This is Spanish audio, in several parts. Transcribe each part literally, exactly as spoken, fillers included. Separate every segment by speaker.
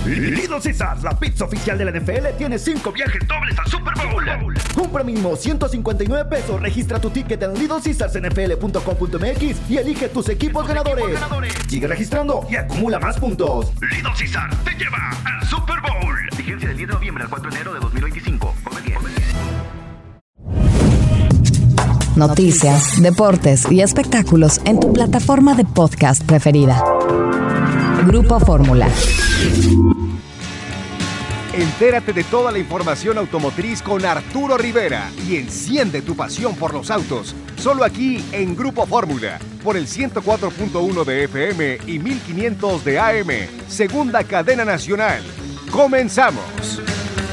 Speaker 1: Little Caesars, la pizza oficial de la N F L, tiene cinco viajes dobles al Super Bowl. Compra mínimo ciento cincuenta y nueve pesos, registra tu ticket en little caesars n f l punto com punto m x y elige tus equipos, tus ganadores. equipos ganadores. Sigue registrando y acumula más puntos. Little Caesars te lleva al Super Bowl. Vigencia del diez de noviembre al cuatro de enero de dos mil veinticinco. Come bien.
Speaker 2: Noticias, deportes y espectáculos en tu plataforma de podcast preferida. Grupo Fórmula.
Speaker 3: Entérate de toda la información automotriz con Arturo Rivera y enciende tu pasión por los autos. Solo aquí en Grupo Fórmula, por el ciento cuatro punto uno de F M y mil quinientos de A M, segunda cadena nacional. ¡Comenzamos!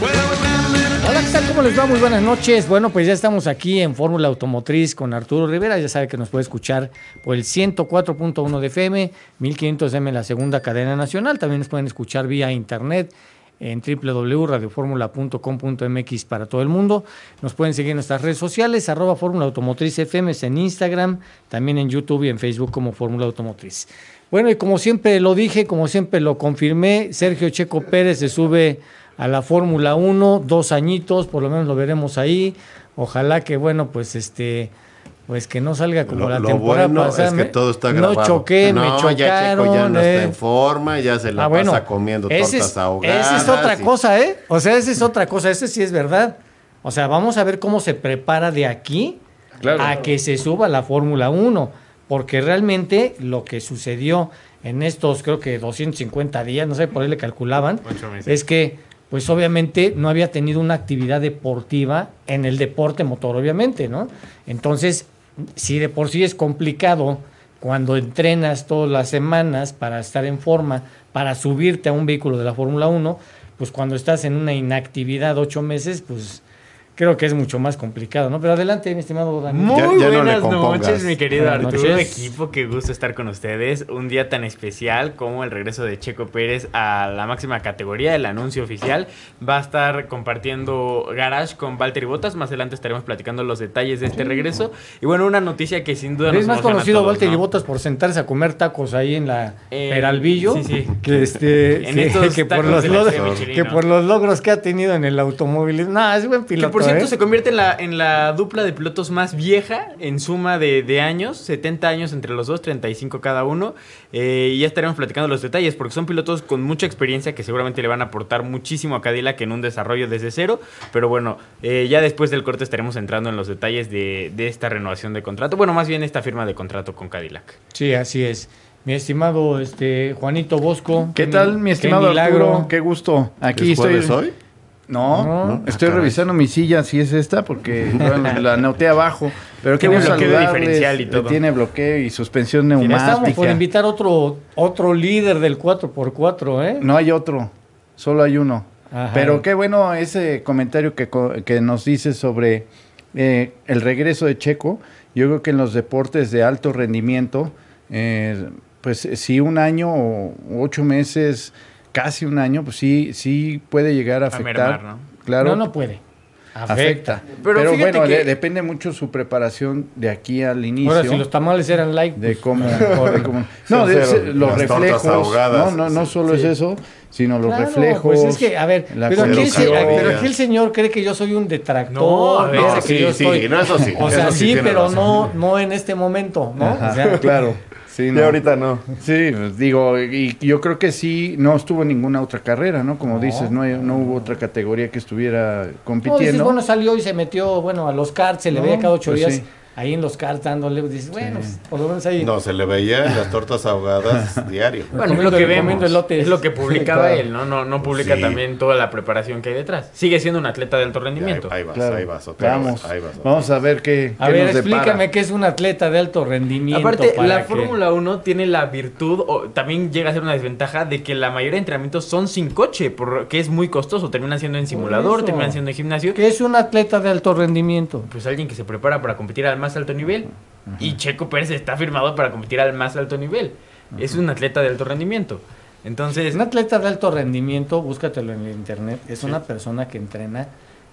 Speaker 4: Hola, ¿qué tal? ¿Cómo les va? Muy buenas noches. Bueno, pues ya estamos aquí en Fórmula Automotriz con Arturo Rivera. Ya sabe que nos puede escuchar por el ciento cuatro punto uno de F M, mil quinientos de A M en la segunda cadena nacional. También nos pueden escuchar vía internet en doble u doble u doble u punto radio fórmula punto com punto m x para todo el mundo. Nos pueden seguir en nuestras redes sociales, arroba Fórmula Automotriz F M, en Instagram, también en YouTube y en Facebook como Fórmula Automotriz. Bueno, y como siempre lo dije, como siempre lo confirmé, Sergio Checo Pérez se sube a la Fórmula uno, dos añitos, por lo menos lo veremos ahí. Ojalá que, bueno, pues este... Pues que no salga como
Speaker 5: lo,
Speaker 4: la
Speaker 5: lo
Speaker 4: temporada
Speaker 5: bueno
Speaker 4: pasada.
Speaker 5: es que todo está grabado.
Speaker 4: No choqué,
Speaker 5: no,
Speaker 4: me chocaron.
Speaker 5: Ya Checo ya no
Speaker 4: eh.
Speaker 5: está en forma, ya se la
Speaker 4: ah, bueno,
Speaker 5: pasa comiendo
Speaker 4: tortas
Speaker 5: es, ahogadas.
Speaker 4: Esa es otra
Speaker 5: y...
Speaker 4: cosa, ¿eh? O sea, esa es otra cosa, esa sí es verdad. O sea, vamos a ver cómo se prepara de aquí claro, a claro. que se suba a la Fórmula uno. Porque realmente lo que sucedió en estos, creo que doscientos cincuenta días, no sé, por ahí le calculaban, es que pues obviamente no había tenido una actividad deportiva en el deporte motor, obviamente, ¿no? Entonces, si de por sí es complicado cuando entrenas todas las semanas para estar en forma, para subirte a un vehículo de la Fórmula uno, pues cuando estás en una inactividad ocho meses, pues creo que es mucho más complicado, ¿no? Pero adelante, mi estimado Dani.
Speaker 6: Muy
Speaker 5: ya, ya
Speaker 6: buenas
Speaker 5: no
Speaker 6: noches, mi querido
Speaker 4: buenas
Speaker 6: Arturo,
Speaker 4: noches.
Speaker 6: equipo, qué gusto estar con ustedes. Un día tan especial como el regreso de Checo Pérez a la máxima categoría, el anuncio oficial. Va a estar compartiendo garage con Valtteri Bottas. Más adelante estaremos platicando los detalles de este sí. regreso. Y bueno, una noticia que sin duda nos
Speaker 4: es más
Speaker 6: emociona
Speaker 4: conocido
Speaker 6: a todos,
Speaker 4: Valtteri
Speaker 6: ¿no?
Speaker 4: Bottas por sentarse a comer tacos ahí en la
Speaker 6: Eh,
Speaker 4: Peralvillo.
Speaker 6: Sí, sí.
Speaker 4: Que, este,
Speaker 6: en
Speaker 4: que,
Speaker 6: estos
Speaker 4: que, por
Speaker 6: tacos
Speaker 4: los
Speaker 6: de la
Speaker 4: logros,
Speaker 6: Michelin,
Speaker 4: que
Speaker 6: ¿no?
Speaker 4: por los logros que ha tenido en el automovilismo. No, es buen piloto.
Speaker 6: Que por cierto
Speaker 4: ¿eh?
Speaker 6: se convierte en la en la dupla de pilotos más vieja en suma de, de años, setenta años entre los dos, treinta y cinco cada uno, eh, y ya estaremos platicando los detalles porque son pilotos con mucha experiencia que seguramente le van a aportar muchísimo a Cadillac en un desarrollo desde cero, pero bueno, eh, ya después del corte estaremos entrando en los detalles de, de esta renovación de contrato, bueno, más bien esta firma de contrato con Cadillac.
Speaker 4: Sí, así es. Mi estimado este Juanito Bosco.
Speaker 7: ¿Qué tal, mi estimado
Speaker 4: qué milagro.
Speaker 7: Arturo? Qué gusto. Aquí
Speaker 5: ¿Es
Speaker 7: estoy.
Speaker 5: jueves hoy?
Speaker 7: No,
Speaker 4: No.
Speaker 7: estoy
Speaker 5: Ah,
Speaker 7: revisando mi silla, si es esta, porque bueno, la anoté abajo. Pero qué
Speaker 6: Tiene
Speaker 7: bueno
Speaker 6: bloqueo
Speaker 7: saludarles.
Speaker 6: diferencial y todo.
Speaker 7: Tiene bloqueo y suspensión
Speaker 4: Estamos
Speaker 7: neumática.
Speaker 4: por invitar otro otro líder del cuatro por cuatro, ¿eh?
Speaker 7: No hay otro, solo hay uno.
Speaker 4: Ajá.
Speaker 7: Pero qué bueno ese comentario que, co- que nos dice sobre eh, el regreso de Checo. Yo creo que en los deportes de alto rendimiento, eh, pues si un año o ocho meses, casi un año, pues sí, sí puede llegar a
Speaker 6: A
Speaker 7: afectar.
Speaker 6: mermar, ¿no?
Speaker 7: Claro,
Speaker 4: No, no puede. Afecta.
Speaker 7: afecta.
Speaker 6: Pero
Speaker 7: Pero,
Speaker 6: fíjate
Speaker 7: bueno,
Speaker 6: que-
Speaker 7: de- depende mucho su preparación de aquí al inicio.
Speaker 4: Ahora, si los tamales eran like,
Speaker 7: De
Speaker 4: pues,
Speaker 7: cómo,
Speaker 4: mejor.
Speaker 7: de cómo- no, de,
Speaker 5: Cero,
Speaker 7: ese- los
Speaker 5: las tortas
Speaker 7: reflejos,
Speaker 5: ahogadas.
Speaker 7: no, no, no solo
Speaker 4: Sí.
Speaker 7: es eso, sino los
Speaker 4: Claro,
Speaker 7: reflejos.
Speaker 4: Pues es que, a ver,
Speaker 7: la
Speaker 4: pero aquí, el, se-
Speaker 7: conducción.
Speaker 4: pero aquí el señor cree que yo soy un detractor.
Speaker 6: No, a ver,
Speaker 4: piensa
Speaker 5: No,
Speaker 4: que
Speaker 5: sí,
Speaker 4: yo
Speaker 5: sí,
Speaker 4: estoy-
Speaker 5: no, eso sí.
Speaker 4: O sea,
Speaker 5: eso
Speaker 4: sí,
Speaker 5: tiene
Speaker 4: pero
Speaker 5: razón.
Speaker 4: no, no en este momento, ¿no?
Speaker 7: Ajá,
Speaker 4: O sea,
Speaker 7: claro. Sí,
Speaker 5: Y
Speaker 7: no.
Speaker 5: ahorita no.
Speaker 7: Sí, pues, digo, y yo creo que sí, no estuvo en ninguna otra carrera, ¿no? Como
Speaker 4: No.
Speaker 7: dices, no, hay- no hubo otra categoría que estuviera
Speaker 4: no, dices,
Speaker 7: compitiendo.
Speaker 4: bueno, salió y se metió, bueno, a los karts, se le
Speaker 7: No,
Speaker 4: veía cada ocho
Speaker 7: pues
Speaker 4: días
Speaker 7: sí.
Speaker 4: ahí en los karts dándole, dices, bueno, pues, por lo menos ahí.
Speaker 5: No, se le veía en las tortas ahogadas diario.
Speaker 6: Bueno, es
Speaker 4: Comiendo-
Speaker 6: lo que
Speaker 4: comiendo
Speaker 6: vemos,
Speaker 4: elotes.
Speaker 6: es lo que publicaba
Speaker 7: Claro.
Speaker 6: él, ¿no? No, no publica
Speaker 5: Sí.
Speaker 6: también toda la preparación que hay detrás. Sigue siendo un atleta de alto
Speaker 5: Ahí,
Speaker 6: rendimiento.
Speaker 5: ahí vas,
Speaker 7: Claro.
Speaker 5: ahí vas. Otra
Speaker 7: Vamos,
Speaker 5: vez, ahí vas, otra
Speaker 7: vamos a ver qué,
Speaker 4: A
Speaker 7: qué
Speaker 4: ver,
Speaker 7: nos depara.
Speaker 4: explícame qué es un atleta de alto rendimiento.
Speaker 6: Aparte,
Speaker 4: para
Speaker 6: la
Speaker 4: que-
Speaker 6: Fórmula uno tiene la virtud, o también llega a ser una desventaja, de que la mayoría de entrenamientos son sin coche, porque es muy costoso. Terminan siendo en simulador,
Speaker 4: eso.
Speaker 6: terminan siendo en gimnasio.
Speaker 4: ¿Qué es un atleta de alto rendimiento?
Speaker 6: Pues alguien que se prepara para competir al más alto nivel. Y Checo Pérez está firmado para competir al más alto nivel. Es un atleta de alto rendimiento. Entonces,
Speaker 4: Un atleta de alto rendimiento, búscatelo en el internet, es una persona que entrena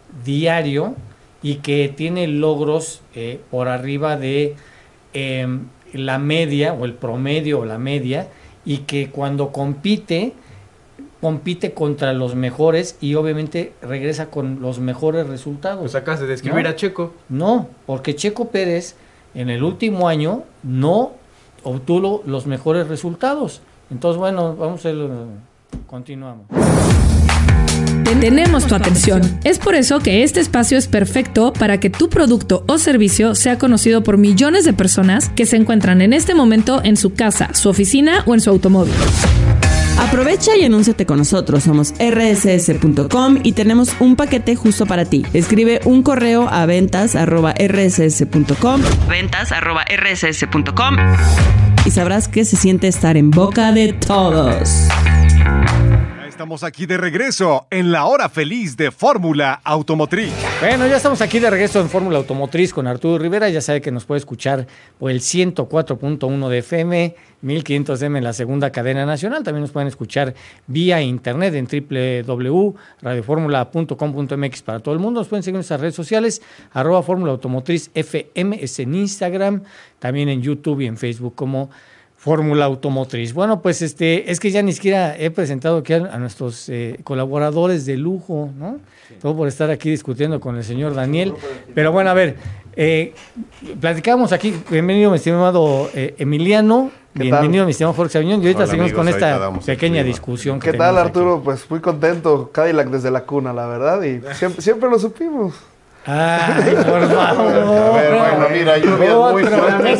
Speaker 4: diario y que tiene logros eh, por arriba de eh, la media o el promedio o la media, y que cuando compite compite contra los mejores y obviamente regresa con los mejores resultados.
Speaker 6: Pues acabas de describir
Speaker 4: ¿No?
Speaker 6: a Checo.
Speaker 4: No, porque Checo Pérez en el último año no obtuvo los mejores resultados. Entonces, bueno, vamos a ir, continuamos.
Speaker 8: Tenemos tu atención. Es por eso que este espacio es perfecto para que tu producto o servicio sea conocido por millones de personas que se encuentran en este momento en su casa, su oficina o en su automóvil.
Speaker 9: Aprovecha y anúnciate con nosotros. Somos erre ese ese punto com y tenemos un paquete justo para ti. Escribe un correo a ventas arroba erre ese ese punto com ventas arroba erre ese ese punto com y sabrás que se siente estar en boca de todos.
Speaker 3: Estamos aquí de regreso en la hora feliz de Fórmula Automotriz.
Speaker 4: Bueno, ya estamos aquí de regreso en Fórmula Automotriz con Arturo Rivera. Ya sabe que nos puede escuchar por el ciento cuatro punto uno de F M, mil quinientos eme en la segunda cadena nacional. También nos pueden escuchar vía internet en doble u doble u doble u punto radio formula punto com punto eme equis para todo el mundo. Nos pueden seguir en nuestras redes sociales, arroba Fórmula Automotriz F M, es en Instagram, también en YouTube y en Facebook como Fórmula Automotriz. Bueno, pues este es que ya ni siquiera he presentado aquí a, a nuestros eh, colaboradores de lujo, ¿no? Sí. Todo por estar aquí discutiendo con el señor Daniel. Pero bueno, a ver, eh, platicamos aquí. Bienvenido, mi estimado eh, Emiliano. Bienvenido, tal? Mi estimado Jorge Sabiñón. Y ahorita Hola, seguimos amigos, con esta pequeña discusión.
Speaker 10: ¿Qué tal, Arturo? Aquí. Pues muy contento. Cadillac desde la cuna, la verdad. Y siempre, siempre lo supimos.
Speaker 4: Ay, por favor.
Speaker 5: A ver, bueno, mira, lluvias muy fuertes.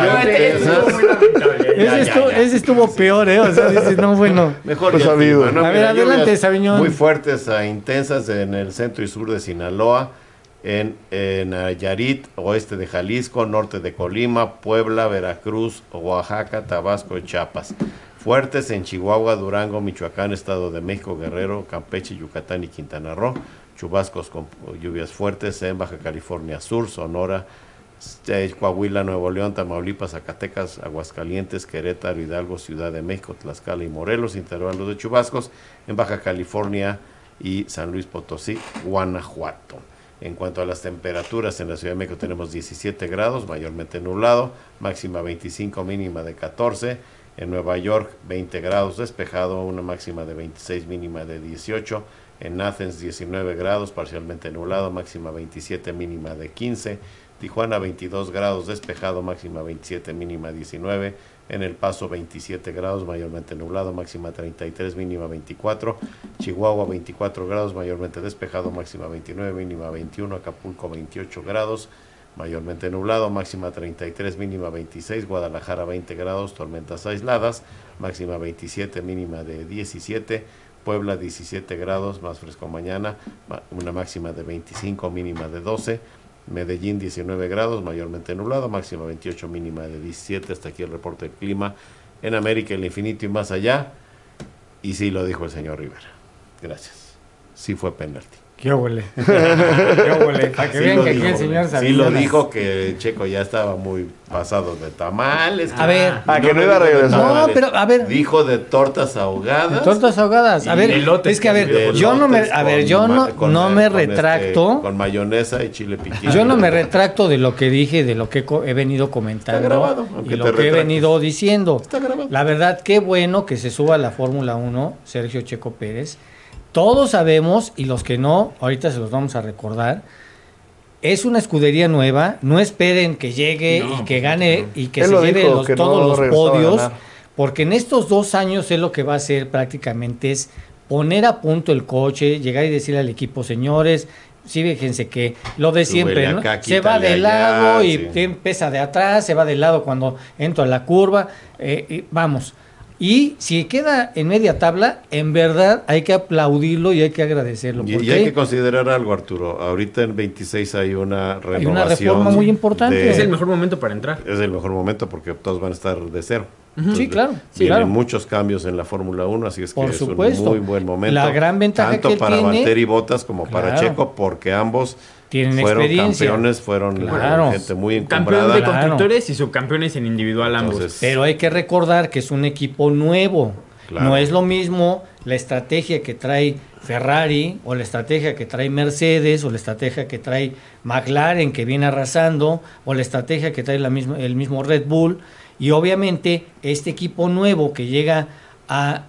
Speaker 4: Ese estuvo, ese estuvo peor, ¿eh? O sea, dices, no, bueno.
Speaker 5: Mejor
Speaker 10: pues
Speaker 5: ya
Speaker 10: sabido.
Speaker 5: Clima, ¿no?
Speaker 4: A ver,
Speaker 5: Mira,
Speaker 4: adelante, Sabiñón.
Speaker 5: Muy fuertes e intensas en el centro y sur de Sinaloa, en, en Nayarit, oeste de Jalisco, norte de Colima, Puebla, Veracruz, Oaxaca, Tabasco y Chiapas. Fuertes en Chihuahua, Durango, Michoacán, Estado de México, Guerrero, Campeche, Yucatán y Quintana Roo. Chubascos con lluvias fuertes en Baja California Sur, Sonora, Coahuila, Nuevo León, Tamaulipas, Zacatecas, Aguascalientes, Querétaro, Hidalgo, Ciudad de México, Tlaxcala y Morelos, intervalos de chubascos en Baja California y San Luis Potosí, Guanajuato. En cuanto a las temperaturas, en la Ciudad de México tenemos diecisiete grados, mayormente nublado, máxima veinticinco, mínima de catorce. En Nueva York, veinte grados, despejado, una máxima de veintiséis, mínima de dieciocho. En Athens, diecinueve grados, parcialmente nublado, máxima veintisiete, mínima de quince. Tijuana, veintidós grados, despejado, máxima veintisiete, mínima diecinueve. En El Paso, veintisiete grados, mayormente nublado, máxima treinta y tres, mínima veinticuatro. Chihuahua, veinticuatro grados, mayormente despejado, máxima veintinueve, mínima veintiuno. Acapulco, veintiocho grados, mayormente nublado, máxima treinta y tres, mínima veintiséis. Guadalajara, veinte grados, tormentas aisladas, máxima veintisiete, mínima de diecisiete. Puebla, diecisiete grados, más fresco mañana, una máxima de veinticinco, mínima de doce. Medellín, diecinueve grados, mayormente nublado, máxima veintiocho, mínima de diecisiete. Hasta aquí el reporte del clima en América, el infinito y más allá. Y sí lo dijo el señor Rivera. Gracias. Sí fue penalti.
Speaker 4: ¿Qué huele? ¿Qué huele? Para que
Speaker 5: sí
Speaker 4: vean que
Speaker 5: dijo,
Speaker 4: aquí el señor sabía.
Speaker 5: Sí lo dijo, que Checo ya estaba muy pasado de tamales.
Speaker 4: A ver.
Speaker 10: Ah, que no iba a regresar.
Speaker 4: No, pero a ver.
Speaker 5: Dijo de tortas ahogadas.
Speaker 4: De tortas ahogadas. A ver, es que a ver, yo no me, a ver, yo no, con, no me con retracto.
Speaker 5: Este, con mayonesa y chile piquín.
Speaker 4: Yo no me retracto de lo que dije, de lo que he venido comentando. Está grabado, y lo que retractes. He venido diciendo.
Speaker 5: Está grabado.
Speaker 4: La verdad, qué bueno que se suba a la Fórmula uno, Sergio Checo Pérez. Todos sabemos, y los que no, ahorita se los vamos a recordar, es una escudería nueva, no esperen que llegue no, y que gane y que se lleve los, que todos no los podios, porque en estos dos años es lo que va a hacer prácticamente es poner a punto el coche, llegar y decirle al equipo, señores, sí, fíjense que lo de siempre, ¿no? Acá, se va de lado allá, y sí. Empieza de atrás, se va de lado cuando entra a la curva, eh, y vamos. Y si queda en media tabla, en verdad hay que aplaudirlo y hay que agradecerlo.
Speaker 5: Y, y hay que considerar algo, Arturo. Ahorita en veintiséis hay una renovación. Hay una
Speaker 4: reforma muy importante.
Speaker 6: De, es el mejor momento para entrar.
Speaker 5: Es el mejor momento porque todos van a estar de cero.
Speaker 4: Uh-huh. Sí, claro. Sí,
Speaker 5: vienen
Speaker 4: claro.
Speaker 5: muchos cambios en la Fórmula uno, así es que
Speaker 4: Por
Speaker 5: es
Speaker 4: supuesto.
Speaker 5: un muy buen momento.
Speaker 4: La gran ventaja
Speaker 5: tanto
Speaker 4: que
Speaker 5: para
Speaker 4: tiene,
Speaker 5: Valtteri Bottas como
Speaker 4: claro.
Speaker 5: para Checo, porque ambos
Speaker 4: tienen
Speaker 5: fueron
Speaker 4: experiencia.
Speaker 5: campeones, fueron
Speaker 4: claro.
Speaker 5: gente muy
Speaker 6: encumbrada.
Speaker 5: encumbrada.
Speaker 6: Campeón de constructores claro. y subcampeones en individual ambos.
Speaker 5: Entonces,
Speaker 4: pero hay que recordar que es un equipo nuevo. Claro. No es lo mismo la estrategia que trae Ferrari o la estrategia que trae Mercedes o la estrategia que trae McLaren que viene arrasando o la estrategia que trae la misma, el mismo Red Bull y obviamente este equipo nuevo que llega a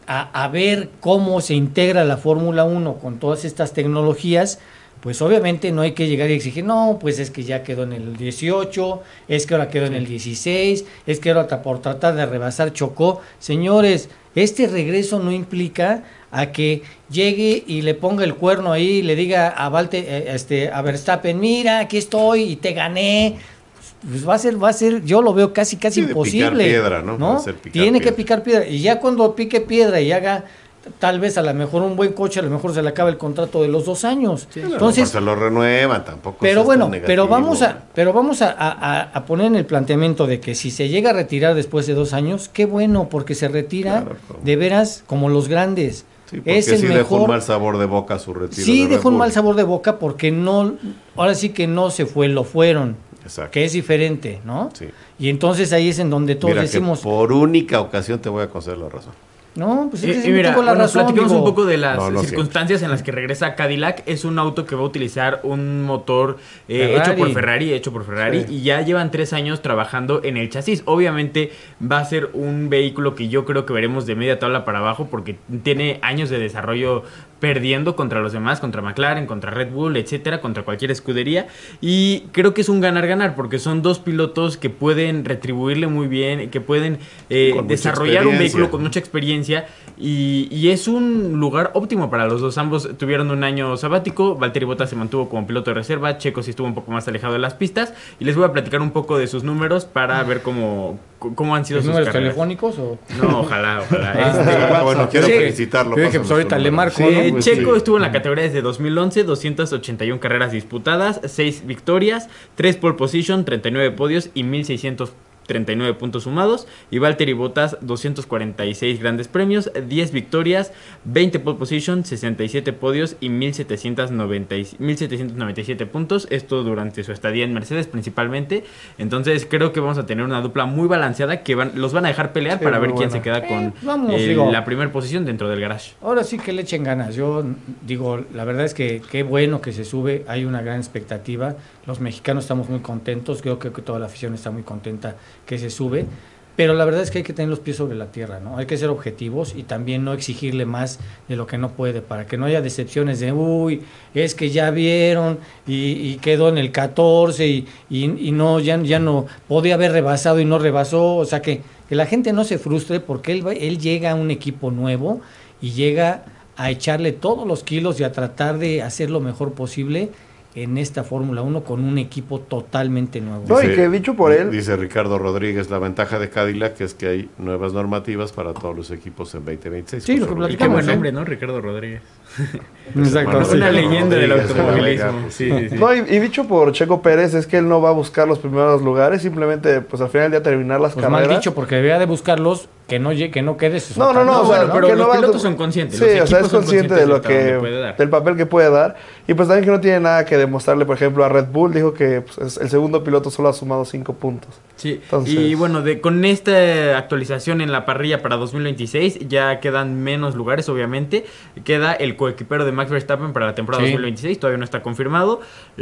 Speaker 4: a, a ver cómo se integra la Fórmula uno con todas estas tecnologías, pues obviamente no hay que llegar y exigir, no, pues es que ya quedó en el dieciocho, es que ahora quedó en el dieciséis, es que ahora por tratar de rebasar chocó. Señores, este regreso no implica a que llegue y le ponga el cuerno ahí y le diga a, Valte, este, a Verstappen, mira, aquí estoy y te gané. Pues va a ser, va a ser, yo lo veo casi, casi
Speaker 5: Sí, de
Speaker 4: imposible.
Speaker 5: picar piedra, ¿no?
Speaker 4: ¿no?
Speaker 5: Va a ser picar
Speaker 4: Tiene
Speaker 5: piedra.
Speaker 4: que picar piedra. Y ya cuando pique piedra y haga tal vez a lo mejor un buen coche, a lo mejor se le acaba el contrato de los dos años.
Speaker 5: Sí,
Speaker 4: Entonces,
Speaker 5: se lo renuevan, tampoco.
Speaker 4: pero
Speaker 5: es
Speaker 4: bueno,
Speaker 5: tan
Speaker 4: pero
Speaker 5: negativo.
Speaker 4: vamos a, pero vamos a, a, a poner en el planteamiento de que si se llega a retirar después de dos años, qué bueno, porque se retira
Speaker 5: Claro, como-
Speaker 4: de veras como los grandes.
Speaker 5: Sí, porque
Speaker 4: es el
Speaker 5: sí
Speaker 4: mejor.
Speaker 5: dejó un mal sabor de boca su retiro.
Speaker 4: Sí,
Speaker 5: de Red
Speaker 4: dejó un
Speaker 5: Bull.
Speaker 4: mal sabor de boca porque no, ahora sí que no se fue, lo fueron.
Speaker 5: Exacto.
Speaker 4: Que es diferente, ¿no?
Speaker 5: Sí.
Speaker 4: Y entonces ahí es en donde todos
Speaker 5: Mira, que
Speaker 4: decimos,
Speaker 5: por única ocasión te voy a conceder la razón.
Speaker 4: no, pues es que
Speaker 6: Y,
Speaker 4: sí
Speaker 6: y
Speaker 4: me
Speaker 6: mira,
Speaker 4: tengo la
Speaker 6: bueno,
Speaker 4: razón.
Speaker 6: platicamos
Speaker 4: digo,
Speaker 6: un poco de las
Speaker 5: No, no
Speaker 6: circunstancias en las que regresa Cadillac. Es un auto que va a utilizar un motor eh,
Speaker 4: Ferrari.
Speaker 6: hecho por Ferrari, hecho por Ferrari,
Speaker 10: Sí.
Speaker 6: y ya llevan tres años trabajando en el chasis. Obviamente va a ser un vehículo que yo creo que veremos de media tabla para abajo porque tiene años de desarrollo perdiendo contra los demás, contra McLaren, contra Red Bull, etcétera, contra cualquier escudería. Y creo que es un ganar-ganar porque son dos pilotos que pueden retribuirle muy bien, que pueden eh,
Speaker 5: Con mucha
Speaker 6: desarrollar un
Speaker 5: experiencia.
Speaker 6: vehículo con mucha experiencia y, y es un lugar óptimo para los dos. Ambos tuvieron un año sabático. Valtteri Bottas se mantuvo como piloto de reserva. Checo sí estuvo un poco más alejado de las pistas. Y les voy a platicar un poco de sus números para ver cómo, cómo han sido
Speaker 4: ¿los
Speaker 6: sus
Speaker 4: números
Speaker 6: carreras.
Speaker 4: telefónicos o...?
Speaker 6: No, ojalá, ojalá.
Speaker 4: Ah,
Speaker 6: Este,
Speaker 5: Ah, bueno, quiero
Speaker 4: Sí.
Speaker 5: felicitarlo.
Speaker 4: Yo dije,
Speaker 5: pásanos
Speaker 4: pues ahorita
Speaker 5: su
Speaker 4: le
Speaker 5: número.
Speaker 4: marco,
Speaker 6: Sí,
Speaker 4: ¿no?
Speaker 5: Pues
Speaker 6: Checo
Speaker 5: sí.
Speaker 6: estuvo en la categoría desde dos mil once, doscientas ochenta y una carreras disputadas, seis victorias, tres pole position, treinta y nueve podios y mil seiscientos treinta y nueve puntos sumados. Y Valtteri Bottas, doscientos cuarenta y seis grandes premios, diez victorias, veinte pole position, sesenta y siete podios y mil setecientos noventa y siete puntos. Esto durante su estadía en Mercedes principalmente. Entonces creo que vamos a tener una dupla muy balanceada que van, los van a dejar pelear
Speaker 10: Sí,
Speaker 6: para
Speaker 10: muy
Speaker 6: ver quién
Speaker 10: buena.
Speaker 6: se queda con
Speaker 4: Eh, vámonos,
Speaker 6: eh,
Speaker 4: digo.
Speaker 6: la primera posición dentro del garage.
Speaker 4: Ahora sí que le echen ganas. Yo digo, la verdad es que qué bueno que se sube. Hay una gran expectativa. Los mexicanos estamos muy contentos. Creo que toda la afición está muy contenta que se sube. Pero la verdad es que hay que tener los pies sobre la tierra, ¿no? Hay que ser objetivos y también no exigirle más de lo que no puede, para que no haya decepciones de, uy, es que ya vieron y, y quedó en el catorce y, y, y no, ya, ya no podía haber rebasado y no rebasó. O sea, que, que la gente no se frustre porque él, va- él llega a un equipo nuevo y llega a echarle todos los kilos y a tratar de hacer lo mejor posible en esta Fórmula uno con un equipo totalmente nuevo.
Speaker 10: No, y que dicho por él-
Speaker 5: Dice Ricardo Rodríguez, la ventaja de Cadillac es que hay nuevas normativas para todos los equipos en veinte veintiséis.
Speaker 4: Sí, lo que
Speaker 5: Pues,
Speaker 6: Y qué
Speaker 4: platicamos,
Speaker 6: buen
Speaker 4: ¿eh?
Speaker 6: nombre, ¿no? Ricardo Rodríguez.
Speaker 4: Exacto.
Speaker 5: hermano
Speaker 6: Una
Speaker 5: Ricardo
Speaker 6: leyenda del
Speaker 5: Rodríguez,
Speaker 6: automovilismo.
Speaker 5: venga, pues.
Speaker 6: Sí, sí, sí.
Speaker 10: No, y, y dicho por Checo Pérez es que él no va a buscar los primeros lugares, simplemente pues al final del día terminar las
Speaker 4: Pues mal
Speaker 10: carreras.
Speaker 4: dicho, porque debería de buscarlos que no, lle- que no quedes.
Speaker 10: No, no, no, o sea,
Speaker 6: bueno, pero
Speaker 10: que
Speaker 6: los
Speaker 10: no va-
Speaker 6: pilotos son conscientes,
Speaker 10: Sí,
Speaker 6: los
Speaker 10: o sea,
Speaker 6: equipos
Speaker 10: es
Speaker 6: son
Speaker 10: consciente de lo
Speaker 6: conscientes de hasta
Speaker 10: que,
Speaker 6: dónde puede dar.
Speaker 10: del papel que puede dar. Y pues también que no tiene nada que demostrarle, por ejemplo, a Red Bull. Dijo que pues, es- el segundo piloto solo ha sumado cinco puntos.
Speaker 6: Sí,
Speaker 10: Entonces-
Speaker 6: y bueno, de, con esta actualización en la parrilla para dos mil veintiséis ya quedan menos lugares, obviamente. Queda el coequipero de Max Verstappen para la temporada
Speaker 4: Sí.
Speaker 6: dos mil veintiséis, todavía no está confirmado.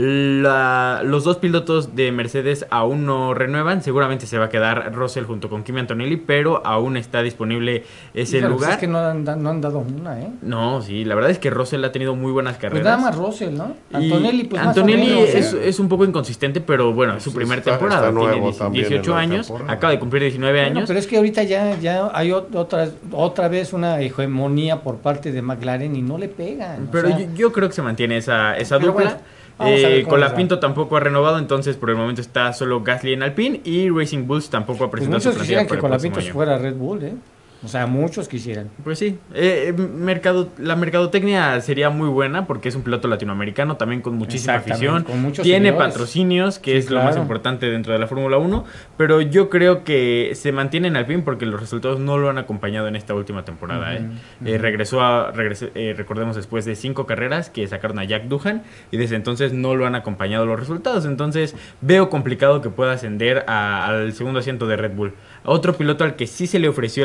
Speaker 6: La- los dos pilotos de Mercedes aún no renuevan, seguramente se va a quedar Russell junto con Kimi Antonelli, pero aún está disponible ese
Speaker 4: Híjole, pues
Speaker 6: lugar.
Speaker 4: es que no han, da- no han dado una, ¿eh?
Speaker 6: No, sí, la verdad es que Russell ha tenido muy buenas
Speaker 4: Pues
Speaker 6: carreras.
Speaker 4: nada más Russell, ¿no?
Speaker 6: Y
Speaker 4: Antonelli, pues
Speaker 6: Antonelli
Speaker 4: más o menos,
Speaker 6: es,
Speaker 4: ¿eh?
Speaker 6: es un poco inconsistente, pero bueno, es su
Speaker 5: Sí,
Speaker 6: primera
Speaker 5: está-
Speaker 6: temporada.
Speaker 5: está nuevo
Speaker 6: Tiene dieci-
Speaker 5: también en
Speaker 6: dieciocho
Speaker 5: la
Speaker 6: años,
Speaker 5: temporada.
Speaker 6: acaba de cumplir diecinueve
Speaker 4: Bueno,
Speaker 6: años.
Speaker 4: pero es que ahorita ya, ya hay ot- otra, otra vez una hegemonía por parte de McLaren y no le pegan. o
Speaker 6: Pero
Speaker 4: sea,
Speaker 6: yo, yo creo que se mantiene esa, esa
Speaker 4: Pero
Speaker 6: dupla.
Speaker 4: bueno, vamos a ver
Speaker 6: Eh,
Speaker 4: cómo les va.
Speaker 6: Colapinto tampoco ha renovado, entonces por el momento está solo Gasly en Alpine y Racing Bulls tampoco ha
Speaker 4: pues
Speaker 6: presentado
Speaker 4: muchos
Speaker 6: su
Speaker 4: quisieran
Speaker 6: plantilla
Speaker 4: que
Speaker 6: para el
Speaker 4: Colapinto
Speaker 6: próximo
Speaker 4: se
Speaker 6: año.
Speaker 4: fuera Red Bull, ¿eh? O sea, muchos quisieran.
Speaker 6: Pues sí, eh, eh, mercado, la mercadotecnia sería muy buena porque es un piloto latinoamericano también con muchísima
Speaker 4: Exactamente,
Speaker 6: afición,
Speaker 4: con muchos
Speaker 6: tiene
Speaker 4: seguidores.
Speaker 6: patrocinios, que
Speaker 4: Sí,
Speaker 6: es lo más
Speaker 4: claro.
Speaker 6: importante dentro de la Fórmula uno, pero yo creo que se mantiene en Alpine porque los resultados no lo han acompañado en esta última temporada. eh. Eh, regresó a, regresó, eh, recordemos, después de cinco carreras que sacaron a Jack Doohan y desde entonces no lo han acompañado los resultados, entonces veo complicado que pueda ascender a- al segundo asiento de Red Bull. A otro piloto al que sí se le ofreció el asiento fue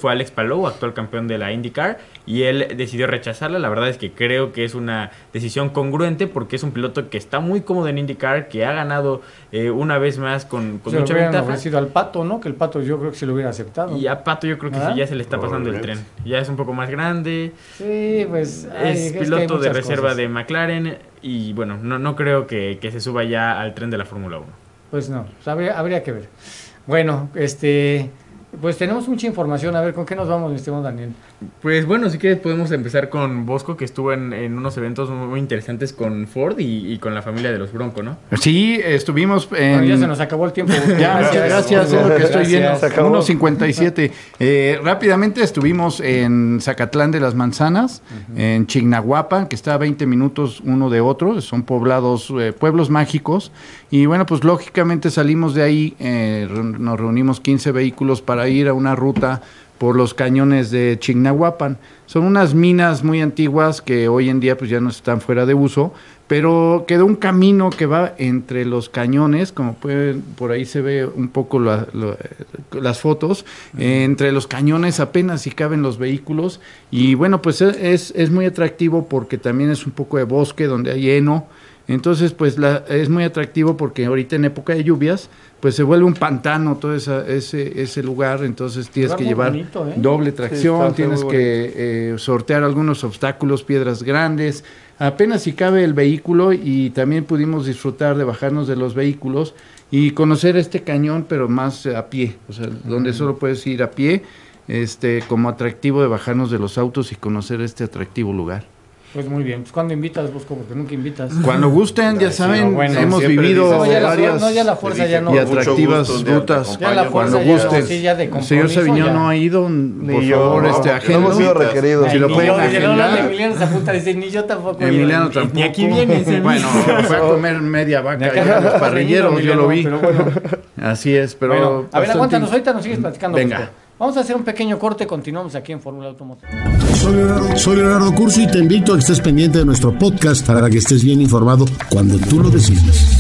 Speaker 6: fue Alex Palou, actual campeón de la IndyCar, y él decidió rechazarla. La verdad es que creo que es una decisión congruente porque es un piloto que está muy cómodo en IndyCar, que ha ganado eh, una vez más con, con
Speaker 4: se
Speaker 6: mucha
Speaker 4: lo hubieran
Speaker 6: ventaja.
Speaker 4: ofrecido al Pato, ¿no? Que el Pato yo creo que se lo hubiera aceptado.
Speaker 6: Y a Pato yo creo que
Speaker 4: ¿Ah?
Speaker 6: sí, ya se le está pasando el tren. Ya es un poco más grande.
Speaker 4: Sí, pues... ay,
Speaker 6: Es
Speaker 4: es que
Speaker 6: piloto
Speaker 4: hay
Speaker 6: de
Speaker 4: muchas
Speaker 6: reserva
Speaker 4: cosas.
Speaker 6: de McLaren y bueno, no, no creo que, que se suba ya al tren de la Fórmula uno.
Speaker 4: Pues no, pues habría, habría que ver. Bueno, este... pues tenemos mucha información. A ver, ¿con qué nos vamos, mi estimado Daniel?
Speaker 6: Pues bueno, sí que podemos empezar con Bosco, que estuvo en, en unos eventos muy interesantes con Ford y, y con la familia de los Bronco, ¿no?
Speaker 7: Sí, estuvimos en...
Speaker 4: Bueno, ya se nos acabó el tiempo.
Speaker 7: Ya, gracias, gracias, es lo que estoy viendo.
Speaker 10: Se acabó.
Speaker 7: uno cincuenta y siete. Eh, rápidamente estuvimos en Zacatlán de las Manzanas, uh-huh. en Chignahuapan, que está a veinte minutos uno de otro, son poblados, eh, pueblos mágicos. Y bueno, pues lógicamente salimos de ahí, eh, nos reunimos quince vehículos para ir a una ruta por los cañones de Chignahuapan. Son unas minas muy antiguas que hoy en día pues ya no están fuera de uso, pero quedó un camino que va entre los cañones, como pueden, por ahí se ve un poco la, la, las fotos, uh-huh. eh, entre los cañones apenas si caben los vehículos, y bueno, pues es, es muy atractivo porque también es un poco de bosque donde hay heno. Entonces, pues la, es muy atractivo porque ahorita en época de lluvias, pues se vuelve un pantano todo esa, ese, ese lugar, entonces tienes
Speaker 4: Está
Speaker 7: que
Speaker 4: muy
Speaker 7: llevar
Speaker 4: bonito, ¿eh?
Speaker 7: doble tracción,
Speaker 10: Sí, está
Speaker 7: tienes
Speaker 10: muy
Speaker 7: que eh, sortear algunos obstáculos, piedras grandes, apenas si cabe el vehículo, y también pudimos disfrutar de bajarnos de los vehículos y conocer este cañón, pero más a pie, o sea, uh-huh. donde solo puedes ir a pie, este, como atractivo de bajarnos de los autos y conocer este atractivo lugar.
Speaker 4: Pues muy bien. Pues ¿cuándo invitas, Bosco? Porque nunca invitas.
Speaker 7: Cuando gusten, ya saben,
Speaker 4: no, bueno,
Speaker 7: hemos
Speaker 5: siempre
Speaker 7: vivido
Speaker 5: dices,
Speaker 4: no, ya la,
Speaker 7: varias
Speaker 4: no, ya la fuerza ya no.
Speaker 7: y atractivas
Speaker 5: gusto, un día
Speaker 7: rutas.
Speaker 5: te
Speaker 4: Ya la
Speaker 5: acompaño,
Speaker 4: fuerza
Speaker 7: cuando
Speaker 4: ya no,
Speaker 7: gusten.
Speaker 4: sí, ya de
Speaker 7: El señor
Speaker 4: compromiso,
Speaker 7: Saviñón
Speaker 4: ya.
Speaker 7: no ha ido,
Speaker 10: Ni
Speaker 7: por
Speaker 10: yo,
Speaker 7: favor,
Speaker 10: no,
Speaker 7: este
Speaker 10: no
Speaker 7: agenda.
Speaker 10: hemos sido requeridos.
Speaker 7: Si lo
Speaker 4: Ni
Speaker 7: pueden
Speaker 4: yo, y el
Speaker 7: agendar.
Speaker 4: Emiliano se apunta, dice, ni yo tampoco.
Speaker 7: Emiliano
Speaker 4: Y-
Speaker 7: tampoco.
Speaker 6: y aquí viene,
Speaker 7: Bueno, fue a comer media vaca
Speaker 4: De acá
Speaker 7: allá a los
Speaker 4: no
Speaker 7: parrilleros,
Speaker 4: venido,
Speaker 7: yo lo vi.
Speaker 4: Pero bueno.
Speaker 7: Así es, pero...
Speaker 4: Bueno, a ver,
Speaker 7: bastante-
Speaker 4: aguántanos, ahorita nos sigues platicando.
Speaker 7: Venga.
Speaker 4: Bosco. Vamos a hacer un pequeño corte, continuamos aquí en Fórmula Automotriz.
Speaker 11: Soy Leonardo, soy Leonardo Curso y te invito a que estés pendiente de nuestro podcast para que estés bien informado cuando tú lo decides.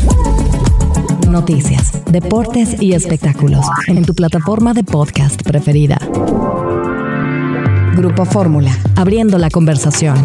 Speaker 2: Noticias, deportes y espectáculos en tu plataforma de podcast preferida. Grupo Fórmula, abriendo la conversación.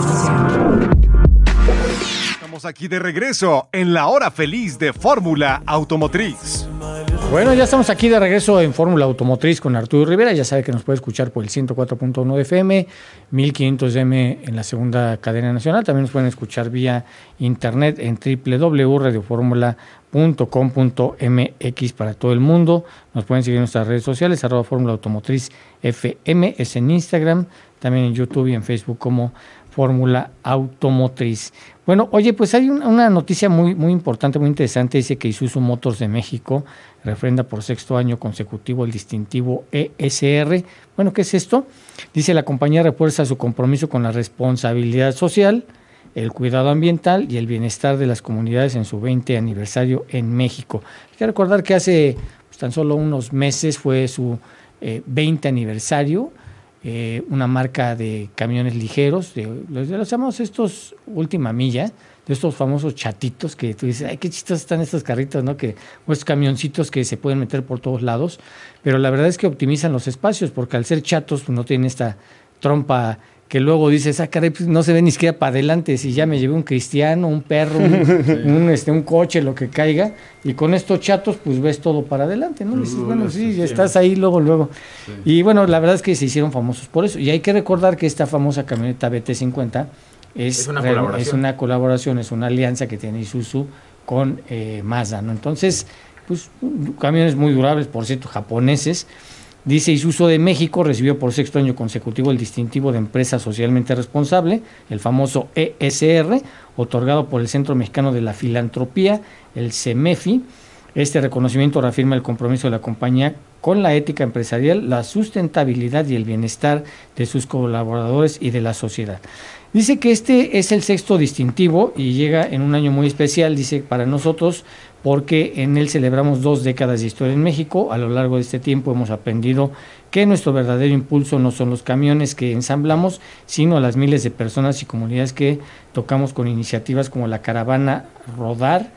Speaker 3: Estamos aquí de regreso en la hora feliz de Fórmula Automotriz.
Speaker 4: Bueno, ya estamos aquí de regreso en Fórmula Automotriz con Arturo Rivera. Ya sabe que nos puede escuchar por el ciento cuatro punto uno de F M, mil quinientos eme en la segunda cadena nacional. También nos pueden escuchar vía internet en doble u doble u doble u punto radio fórmula punto com punto eme equis para todo el mundo. Nos pueden seguir en nuestras redes sociales, arroba Fórmula Automotriz F M, es en Instagram, también en YouTube y en Facebook como Fórmula Automotriz. Bueno, oye, pues hay un, una noticia muy, muy importante, muy interesante. Dice que Isuzu Motors de México refrenda por sexto año consecutivo el distintivo E S R. Bueno, ¿qué es esto? Dice, la compañía refuerza su compromiso con la responsabilidad social, el cuidado ambiental y el bienestar de las comunidades en su veinte aniversario en México. Hay que recordar que hace pues, tan solo unos meses fue su eh, veinte aniversario. Eh, una marca de camiones ligeros, de, los, los llamamos estos última milla, de estos famosos chatitos que tú dices, ay, qué chistosos están estos carritos, ¿no? Que, o estos camioncitos que se pueden meter por todos lados, pero la verdad es que optimizan los espacios, porque al ser chatos pues, no tienen esta trompa que luego dices, ah, caray, pues no se ve ni siquiera para adelante, si ya me llevé un cristiano, un perro, un, sí. un, este, un coche, lo que caiga, y con estos chatos, pues ves todo para adelante, ¿no? Dices, bueno, sí, ya estás ahí luego, luego. Sí. Y bueno, la verdad es que se hicieron famosos por eso, y hay que recordar que esta famosa camioneta B T cincuenta es,
Speaker 6: es, una,
Speaker 4: real,
Speaker 6: colaboración.
Speaker 4: es una colaboración, es una alianza que tiene Isuzu con eh, Mazda, ¿no? Entonces, pues, camiones muy durables, por cierto, japoneses. Dice, Isuzu de México recibió por sexto año consecutivo el distintivo de empresa socialmente responsable, el famoso E S R, otorgado por el Centro Mexicano de la Filantropía, el CEMEFI. Este reconocimiento reafirma el compromiso de la compañía con la ética empresarial, la sustentabilidad y el bienestar de sus colaboradores y de la sociedad. Dice que este es el sexto distintivo y llega en un año muy especial, dice, para nosotros, porque en él celebramos dos décadas de historia en México. A lo largo de este tiempo hemos aprendido que nuestro verdadero impulso no son los camiones que ensamblamos, sino a las miles de personas y comunidades que tocamos con iniciativas como la caravana Rodar,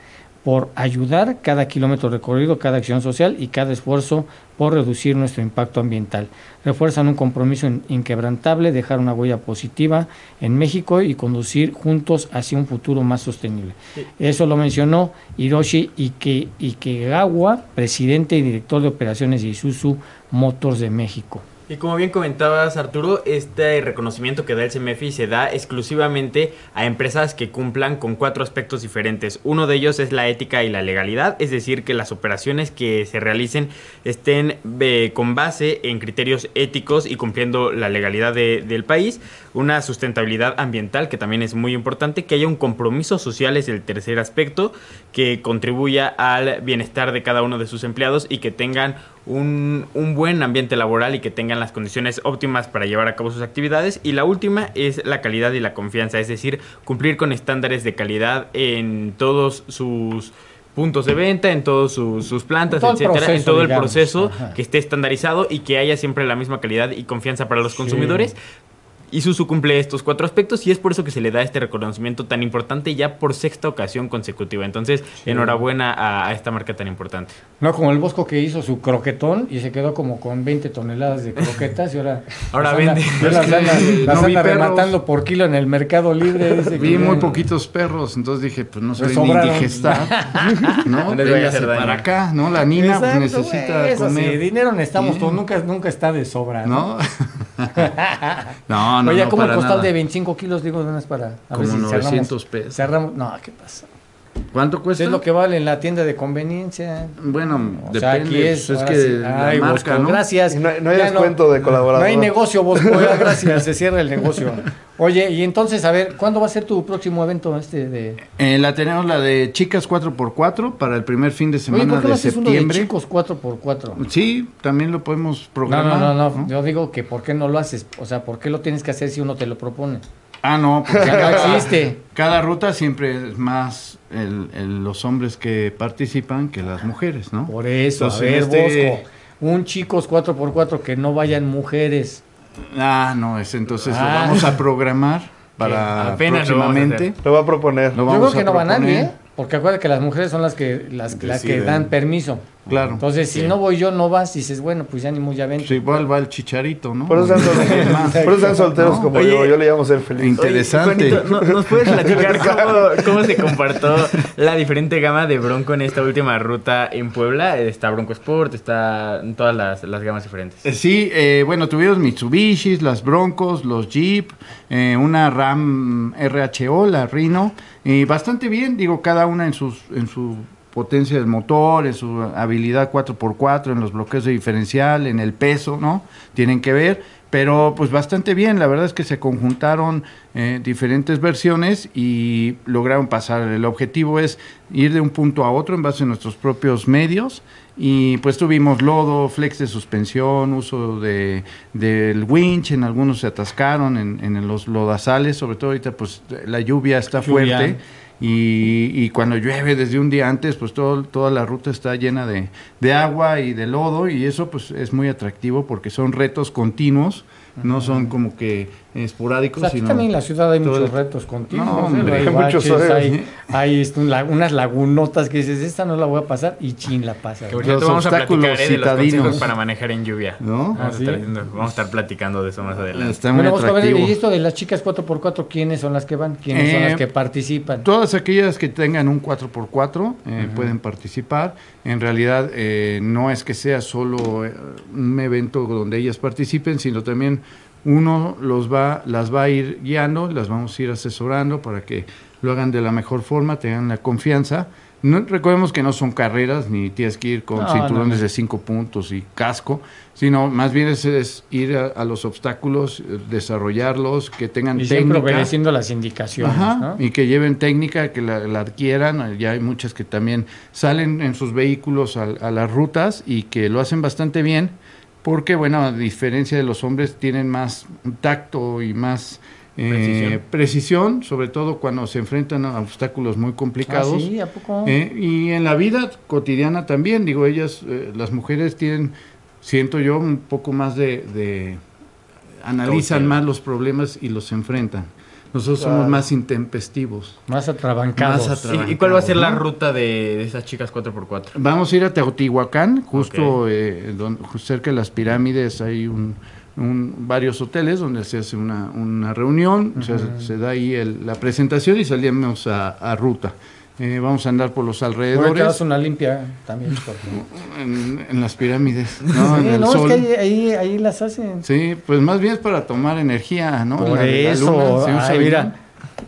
Speaker 4: por ayudar cada kilómetro recorrido, cada acción social y cada esfuerzo por reducir nuestro impacto ambiental. Refuerzan un compromiso inquebrantable, dejar una huella positiva en México y conducir juntos hacia un futuro más sostenible. Sí. Eso lo mencionó Hiroshi Ike, Ikegawa, presidente y director de operaciones de Isuzu Motors de México.
Speaker 6: Y como bien comentabas, Arturo, este reconocimiento que da el CEMEFI se da exclusivamente a empresas que cumplan con cuatro aspectos diferentes. Uno de ellos es la ética y la legalidad, es decir, que las operaciones que se realicen estén eh, con base en criterios éticos y cumpliendo la legalidad de, del país. Una sustentabilidad ambiental, que también es muy importante, que haya un compromiso social, es el tercer aspecto, que contribuya al bienestar de cada uno de sus empleados y que tengan un, un buen ambiente laboral y que tengan las condiciones óptimas para llevar a cabo sus actividades. Y la última es la calidad y la confianza, es decir, cumplir con estándares de calidad en todos sus puntos de venta, en todas sus, sus plantas, todo etcétera, proceso, en todo digamos. el proceso, Ajá. que esté estandarizado y que haya siempre la misma calidad y confianza para los sí. consumidores. Isuzu cumple estos cuatro aspectos y es por eso que se le da este reconocimiento tan importante ya por sexta ocasión consecutiva. Entonces, sí. enhorabuena a, a esta marca tan importante.
Speaker 4: No como el Bosco, que hizo su croquetón y se quedó como con veinte toneladas de croquetas y ahora...
Speaker 6: ahora vende.
Speaker 4: Anda, las anda, las no anda rematando por kilo en el Mercado Libre. Dice
Speaker 7: vi muy poquitos perros, entonces dije, pues no soy ni indigestar. ¿No?
Speaker 6: No les voy a hacer daño.
Speaker 7: Para acá, ¿no? La Nina pues, necesita
Speaker 4: eso
Speaker 7: comer.
Speaker 4: Sí, dinero necesitamos todos, nunca, nunca está de sobra.
Speaker 7: ¿No? no, no,
Speaker 4: Oye,
Speaker 7: no,
Speaker 4: ¿cómo el costal
Speaker 7: nada.
Speaker 4: de veinticinco kilos? Digo, ¿dónde es para? A
Speaker 7: Como
Speaker 4: ver si
Speaker 7: novecientos
Speaker 4: cerramos,
Speaker 7: pesos.
Speaker 4: Cerramos, no, ¿qué pasa?
Speaker 7: ¿Cuánto cuesta?
Speaker 4: Es lo que vale en la tienda de conveniencia.
Speaker 7: Bueno,
Speaker 4: o
Speaker 7: depende.
Speaker 4: sea, aquí es,
Speaker 7: pues es que
Speaker 4: sí.
Speaker 7: la
Speaker 4: Ay,
Speaker 7: marca,
Speaker 4: Bosco,
Speaker 7: ¿no?
Speaker 4: Gracias.
Speaker 10: Y no, no hay
Speaker 4: ya
Speaker 10: descuento
Speaker 4: no,
Speaker 10: de colaborador.
Speaker 4: No hay negocio, Bosco. Ya, gracias, se cierra el negocio. Oye, y entonces, a ver, ¿cuándo va a ser tu próximo evento este de...?
Speaker 7: Eh, la tenemos la de Chicas cuatro por cuatro para el primer fin de semana. Oye,
Speaker 4: ¿por qué
Speaker 7: de
Speaker 4: no haces
Speaker 7: septiembre.
Speaker 4: Uno de chicos cuatro por cuatro?
Speaker 7: Sí, también lo podemos programar.
Speaker 4: No, no, no, no, no. Yo digo que ¿por qué no lo haces? O sea, ¿por qué lo tienes que hacer si uno te lo propone?
Speaker 7: Ah, no, porque
Speaker 4: ya no existe.
Speaker 7: Cada ruta siempre es más el, el, los hombres que participan que las mujeres, ¿no?
Speaker 4: Por eso,
Speaker 7: Entonces,
Speaker 4: a ver,
Speaker 7: este...
Speaker 4: Bosco, un chicos cuatro por cuatro que no vayan mujeres.
Speaker 7: Ah, no, es entonces ah. lo vamos a programar para
Speaker 6: Apenas
Speaker 7: próximamente.
Speaker 10: Lo, lo va a proponer.
Speaker 7: Lo
Speaker 4: Yo creo que no
Speaker 7: proponer.
Speaker 4: va nadie, ¿eh? Porque acuérdate que las mujeres son las que las, las que dan permiso.
Speaker 7: Claro.
Speaker 4: Entonces, si sí. no voy yo, no vas, y dices, bueno, pues ya ni muy ya ven.
Speaker 7: Pues igual va el Chicharito, ¿no?
Speaker 10: Por eso sean solteros, ¿no? Como Oye, yo, yo le llamo ser feliz.
Speaker 7: Interesante.
Speaker 6: Oye, Juanito, ¿nos puedes platicar cómo, cómo se comportó la diferente gama de Bronco en esta última ruta en Puebla? Está Bronco Sport, está en todas las, las gamas diferentes.
Speaker 7: Eh, sí, eh, bueno, tuvimos Mitsubishis, las Broncos, los Jeep, eh, una Ram R H O, la Rhino, y bastante bien, digo, cada una en sus en su potencia del motor, en su habilidad cuatro por cuatro, en los bloqueos de diferencial, en el peso, ¿no? Tienen que ver, pero pues bastante bien, la verdad es que se conjuntaron eh, diferentes versiones y lograron pasar. El objetivo es ir de un punto a otro en base a nuestros propios medios y pues tuvimos lodo, flex de suspensión, uso de del winch, en algunos se atascaron en, en los lodazales, sobre todo ahorita pues la lluvia está lluvia. fuerte. Y, y cuando llueve desde un día antes, pues todo, toda la ruta está llena de, de agua y de lodo, y eso pues es muy atractivo porque son retos continuos, uh-huh. no son como que esporádicos.
Speaker 4: O sea,
Speaker 7: sino
Speaker 4: también en la ciudad hay muchos retos continuos.
Speaker 7: No, hombre,
Speaker 4: hay,
Speaker 10: muchos
Speaker 4: baches, hay, hay este, unas lagunotas que dices, esta no la voy a pasar, y chin, la pasa.
Speaker 6: Que ahorita vamos a platicar eh, de los consejos para manejar en lluvia.
Speaker 7: ¿No?
Speaker 6: Vamos, ¿Ah, a estar, sí? vamos a estar platicando de eso más adelante.
Speaker 7: Está muy
Speaker 4: bueno,
Speaker 7: atractivo.
Speaker 4: Vamos a ver, y esto de las chicas cuatro por cuatro, ¿quiénes son las que van? ¿Quiénes eh, son las que participan?
Speaker 7: Todas aquellas que tengan un cuatro por cuatro eh, uh-huh. pueden participar. En realidad eh, no es que sea solo eh, un evento donde ellas participen, sino también uno los va, las va a ir guiando, las vamos a ir asesorando para que lo hagan de la mejor forma, tengan la confianza. No, recordemos que no son carreras, ni tienes que ir con no, cinturones no, no. de cinco puntos y casco, sino más bien es, es ir a, a los obstáculos, desarrollarlos, que tengan
Speaker 4: y
Speaker 7: técnica.
Speaker 4: siempre obedeciendo las indicaciones.
Speaker 7: Ajá,
Speaker 4: ¿no?
Speaker 7: Y que lleven técnica, que la, la adquieran. Ya hay muchas que también salen en sus vehículos a, a las rutas y que lo hacen bastante bien, porque, bueno, a diferencia de los hombres, tienen más tacto y más eh, precisión. precisión, sobre todo cuando se enfrentan a obstáculos muy complicados.
Speaker 4: ¿Ah, sí? ¿A poco?
Speaker 7: Eh, y en la vida cotidiana también, digo, ellas, eh, las mujeres tienen, siento yo, un poco más de, de analizan
Speaker 5: Okay.
Speaker 7: más los problemas y los enfrentan. Nosotros
Speaker 10: Claro.
Speaker 7: somos más intempestivos.
Speaker 4: Más atrabancados.
Speaker 7: Más atrabancados.
Speaker 6: ¿Y, y cuál va a ser la
Speaker 7: ¿no?
Speaker 6: ruta de, de esas chicas cuatro por cuatro?
Speaker 7: Vamos a ir a Teotihuacán, justo eh, don- justo cerca de las pirámides hay un, un- varios hoteles donde se hace una, una reunión,
Speaker 4: Ujú.
Speaker 7: se, se da ahí el- la presentación y salimos a, a ruta. Eh, vamos a andar por los
Speaker 4: Voy a
Speaker 7: alrededores,
Speaker 4: quedarse una limpia también. porque-
Speaker 7: en, en las pirámides, ¿no? En
Speaker 4: Sí,
Speaker 7: el
Speaker 4: no,
Speaker 7: sol.
Speaker 4: es que ahí, ahí, ahí las hacen.
Speaker 7: Sí, pues más bien es para tomar energía, ¿no?
Speaker 4: Por
Speaker 7: La- la
Speaker 4: eso,
Speaker 7: luna se usa
Speaker 4: ay,
Speaker 7: bien.
Speaker 4: mira.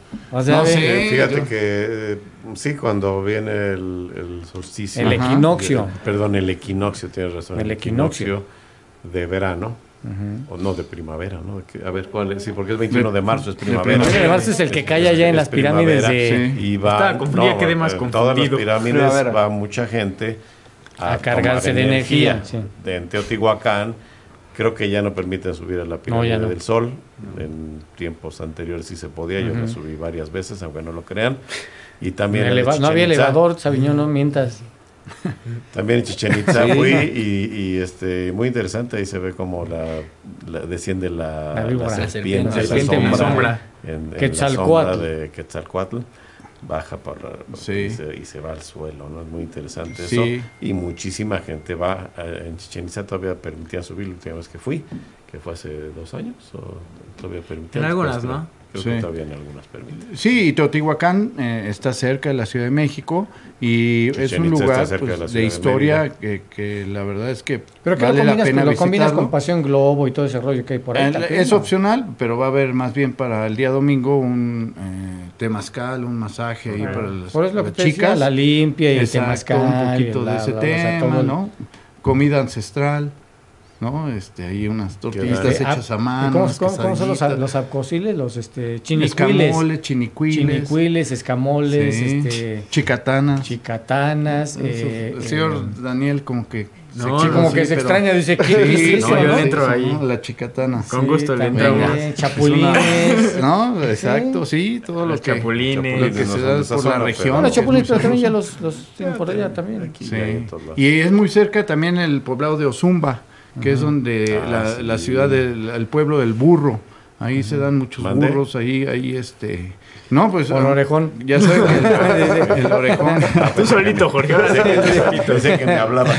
Speaker 4: O sea,
Speaker 7: No
Speaker 4: ve-
Speaker 7: sé.
Speaker 5: Eh, Fíjate
Speaker 7: yo-
Speaker 5: que eh, sí, cuando viene el, el solsticio.
Speaker 4: El
Speaker 5: Ajá.
Speaker 4: equinoccio.
Speaker 5: El- perdón, el equinoccio, tienes razón.
Speaker 4: El equinoccio.
Speaker 5: de verano.
Speaker 4: Ujú.
Speaker 5: O no, de primavera, ¿no? Que- A ver, ¿cuál es? Sí, porque el veintiuno de marzo es
Speaker 7: de
Speaker 5: primavera.
Speaker 7: primavera.
Speaker 4: El veintiuno de marzo es el que cae allá en las pirámides
Speaker 5: primavera,
Speaker 4: de-
Speaker 5: Y va,
Speaker 6: Estaba confundido, ya quedé más
Speaker 5: en todas las
Speaker 6: confundido.
Speaker 5: pirámides
Speaker 10: Primavera.
Speaker 5: va mucha gente a,
Speaker 4: A cargarse
Speaker 5: tomar
Speaker 4: de energía, sí.
Speaker 5: De, en Teotihuacán, creo que ya no permiten subir a la pirámide
Speaker 4: ya no.
Speaker 5: del Sol. En tiempos anteriores sí se podía, yo
Speaker 4: Ujú.
Speaker 5: me subí varias veces, aunque no lo crean. Y también
Speaker 4: El
Speaker 5: en
Speaker 4: eleva-
Speaker 5: Chichén
Speaker 4: no había
Speaker 5: Itzá.
Speaker 4: elevador, Sabiñón, no mientas.
Speaker 5: También en Chichen Itza
Speaker 4: Sí.
Speaker 5: fui y, y, este muy interesante, ahí se ve como la, la- desciende la,
Speaker 4: La víbora.
Speaker 5: la
Speaker 4: La
Speaker 5: serpiente,
Speaker 6: serpiente,
Speaker 5: la
Speaker 6: serpiente en la sombra.
Speaker 5: en, en la
Speaker 4: Quetzalcóatl.
Speaker 5: sombra de Quetzalcóatl, baja por la-
Speaker 7: Sí.
Speaker 5: y, se, y se va al suelo, ¿no? Es muy interesante
Speaker 7: Sí.
Speaker 5: eso. Y muchísima gente va, eh, en Chichen Itza todavía permitían subir la última vez que fui, que fue hace dos años, o todavía permitían.
Speaker 6: En algunas,
Speaker 5: después,
Speaker 6: ¿no?
Speaker 5: Creo
Speaker 7: Sí.
Speaker 5: que todavía en algunas permiten.
Speaker 7: Sí, y Teotihuacán eh, está cerca de la Ciudad de México y
Speaker 5: Chichén
Speaker 7: es un
Speaker 5: Itzá está
Speaker 7: lugar
Speaker 5: cerca
Speaker 7: pues,
Speaker 5: de la
Speaker 7: de,
Speaker 5: Ciudad de
Speaker 7: historia
Speaker 5: Mérida.
Speaker 7: que, que la verdad es que
Speaker 4: Pero que
Speaker 7: vale
Speaker 4: lo
Speaker 7: la
Speaker 4: combinas,
Speaker 7: pena
Speaker 4: lo combinas
Speaker 7: visitarlo.
Speaker 4: con Pasión Globo y todo ese rollo que hay por ahí.
Speaker 7: Eh,
Speaker 4: también,
Speaker 7: es
Speaker 4: ¿no?
Speaker 7: opcional, pero va a haber más bien para el día domingo un eh, temazcal, un masaje ahí para las,
Speaker 4: Por eso lo que
Speaker 7: las
Speaker 4: te decía,
Speaker 7: chicas.
Speaker 4: la limpia y el
Speaker 7: Exacto,
Speaker 4: temazcal.
Speaker 7: un
Speaker 4: y
Speaker 7: poquito
Speaker 4: bla,
Speaker 7: de ese
Speaker 4: bla, bla, o sea,
Speaker 7: tema,
Speaker 4: todo el-
Speaker 7: ¿no? Comida ancestral, ¿no? Este, ahí unas tortillitas
Speaker 5: Qué
Speaker 4: Ah,
Speaker 7: hechas a
Speaker 4: ¿y
Speaker 7: mano.
Speaker 4: ¿Cómo,
Speaker 7: unas
Speaker 4: cómo- cómo son los,
Speaker 7: quesadillitas,
Speaker 4: los abcosiles? Los este, chinicuiles.
Speaker 7: escamoles, chinicuiles,
Speaker 4: Chinicuiles, escamoles,
Speaker 7: sí,
Speaker 4: este,
Speaker 7: chicatanas.
Speaker 4: chicatanas.
Speaker 7: Eso,
Speaker 4: eh,
Speaker 7: el señor
Speaker 4: eh,
Speaker 7: Daniel como que
Speaker 6: No,
Speaker 4: sí, como
Speaker 7: sí,
Speaker 4: que se
Speaker 7: pero-
Speaker 4: extraña, dice, ¿qué
Speaker 7: Sí,
Speaker 4: es eso,
Speaker 6: no, yo
Speaker 4: no?
Speaker 6: le entro
Speaker 7: eso,
Speaker 6: ahí.
Speaker 7: ¿no? La chicatana.
Speaker 6: Con gusto le
Speaker 4: también,
Speaker 6: entramos.
Speaker 4: eh,
Speaker 7: Es
Speaker 4: chapulines.
Speaker 7: una- ¿no? Exacto, sí, todo lo
Speaker 6: Los
Speaker 7: que,
Speaker 6: chapulines.
Speaker 7: lo que
Speaker 5: no
Speaker 7: se
Speaker 5: son
Speaker 7: da
Speaker 5: de esa
Speaker 7: por la
Speaker 5: zona,
Speaker 7: región.
Speaker 5: pero-
Speaker 4: Bueno,
Speaker 7: que
Speaker 4: chapulines,
Speaker 7: es
Speaker 4: pero
Speaker 7: muy
Speaker 4: también ya
Speaker 7: sabroso.
Speaker 4: los, los tienen por allá también.
Speaker 5: Aquí
Speaker 7: Sí.
Speaker 5: hay en todos lados.
Speaker 7: Y es muy cerca también el poblado de Ozumba, que es donde
Speaker 5: Ah,
Speaker 7: la,
Speaker 5: sí.
Speaker 7: la ciudad del el pueblo del burro. Ahí se dan muchos
Speaker 5: ¿Mande?
Speaker 7: burros, ahí, ahí este... No, pues...
Speaker 4: Con
Speaker 7: ah,
Speaker 4: orejón.
Speaker 7: Ya sabes que el, el orejón...
Speaker 6: Tú solito, Jorge. Ahora sí que te repito.
Speaker 5: Pensé que me hablabas.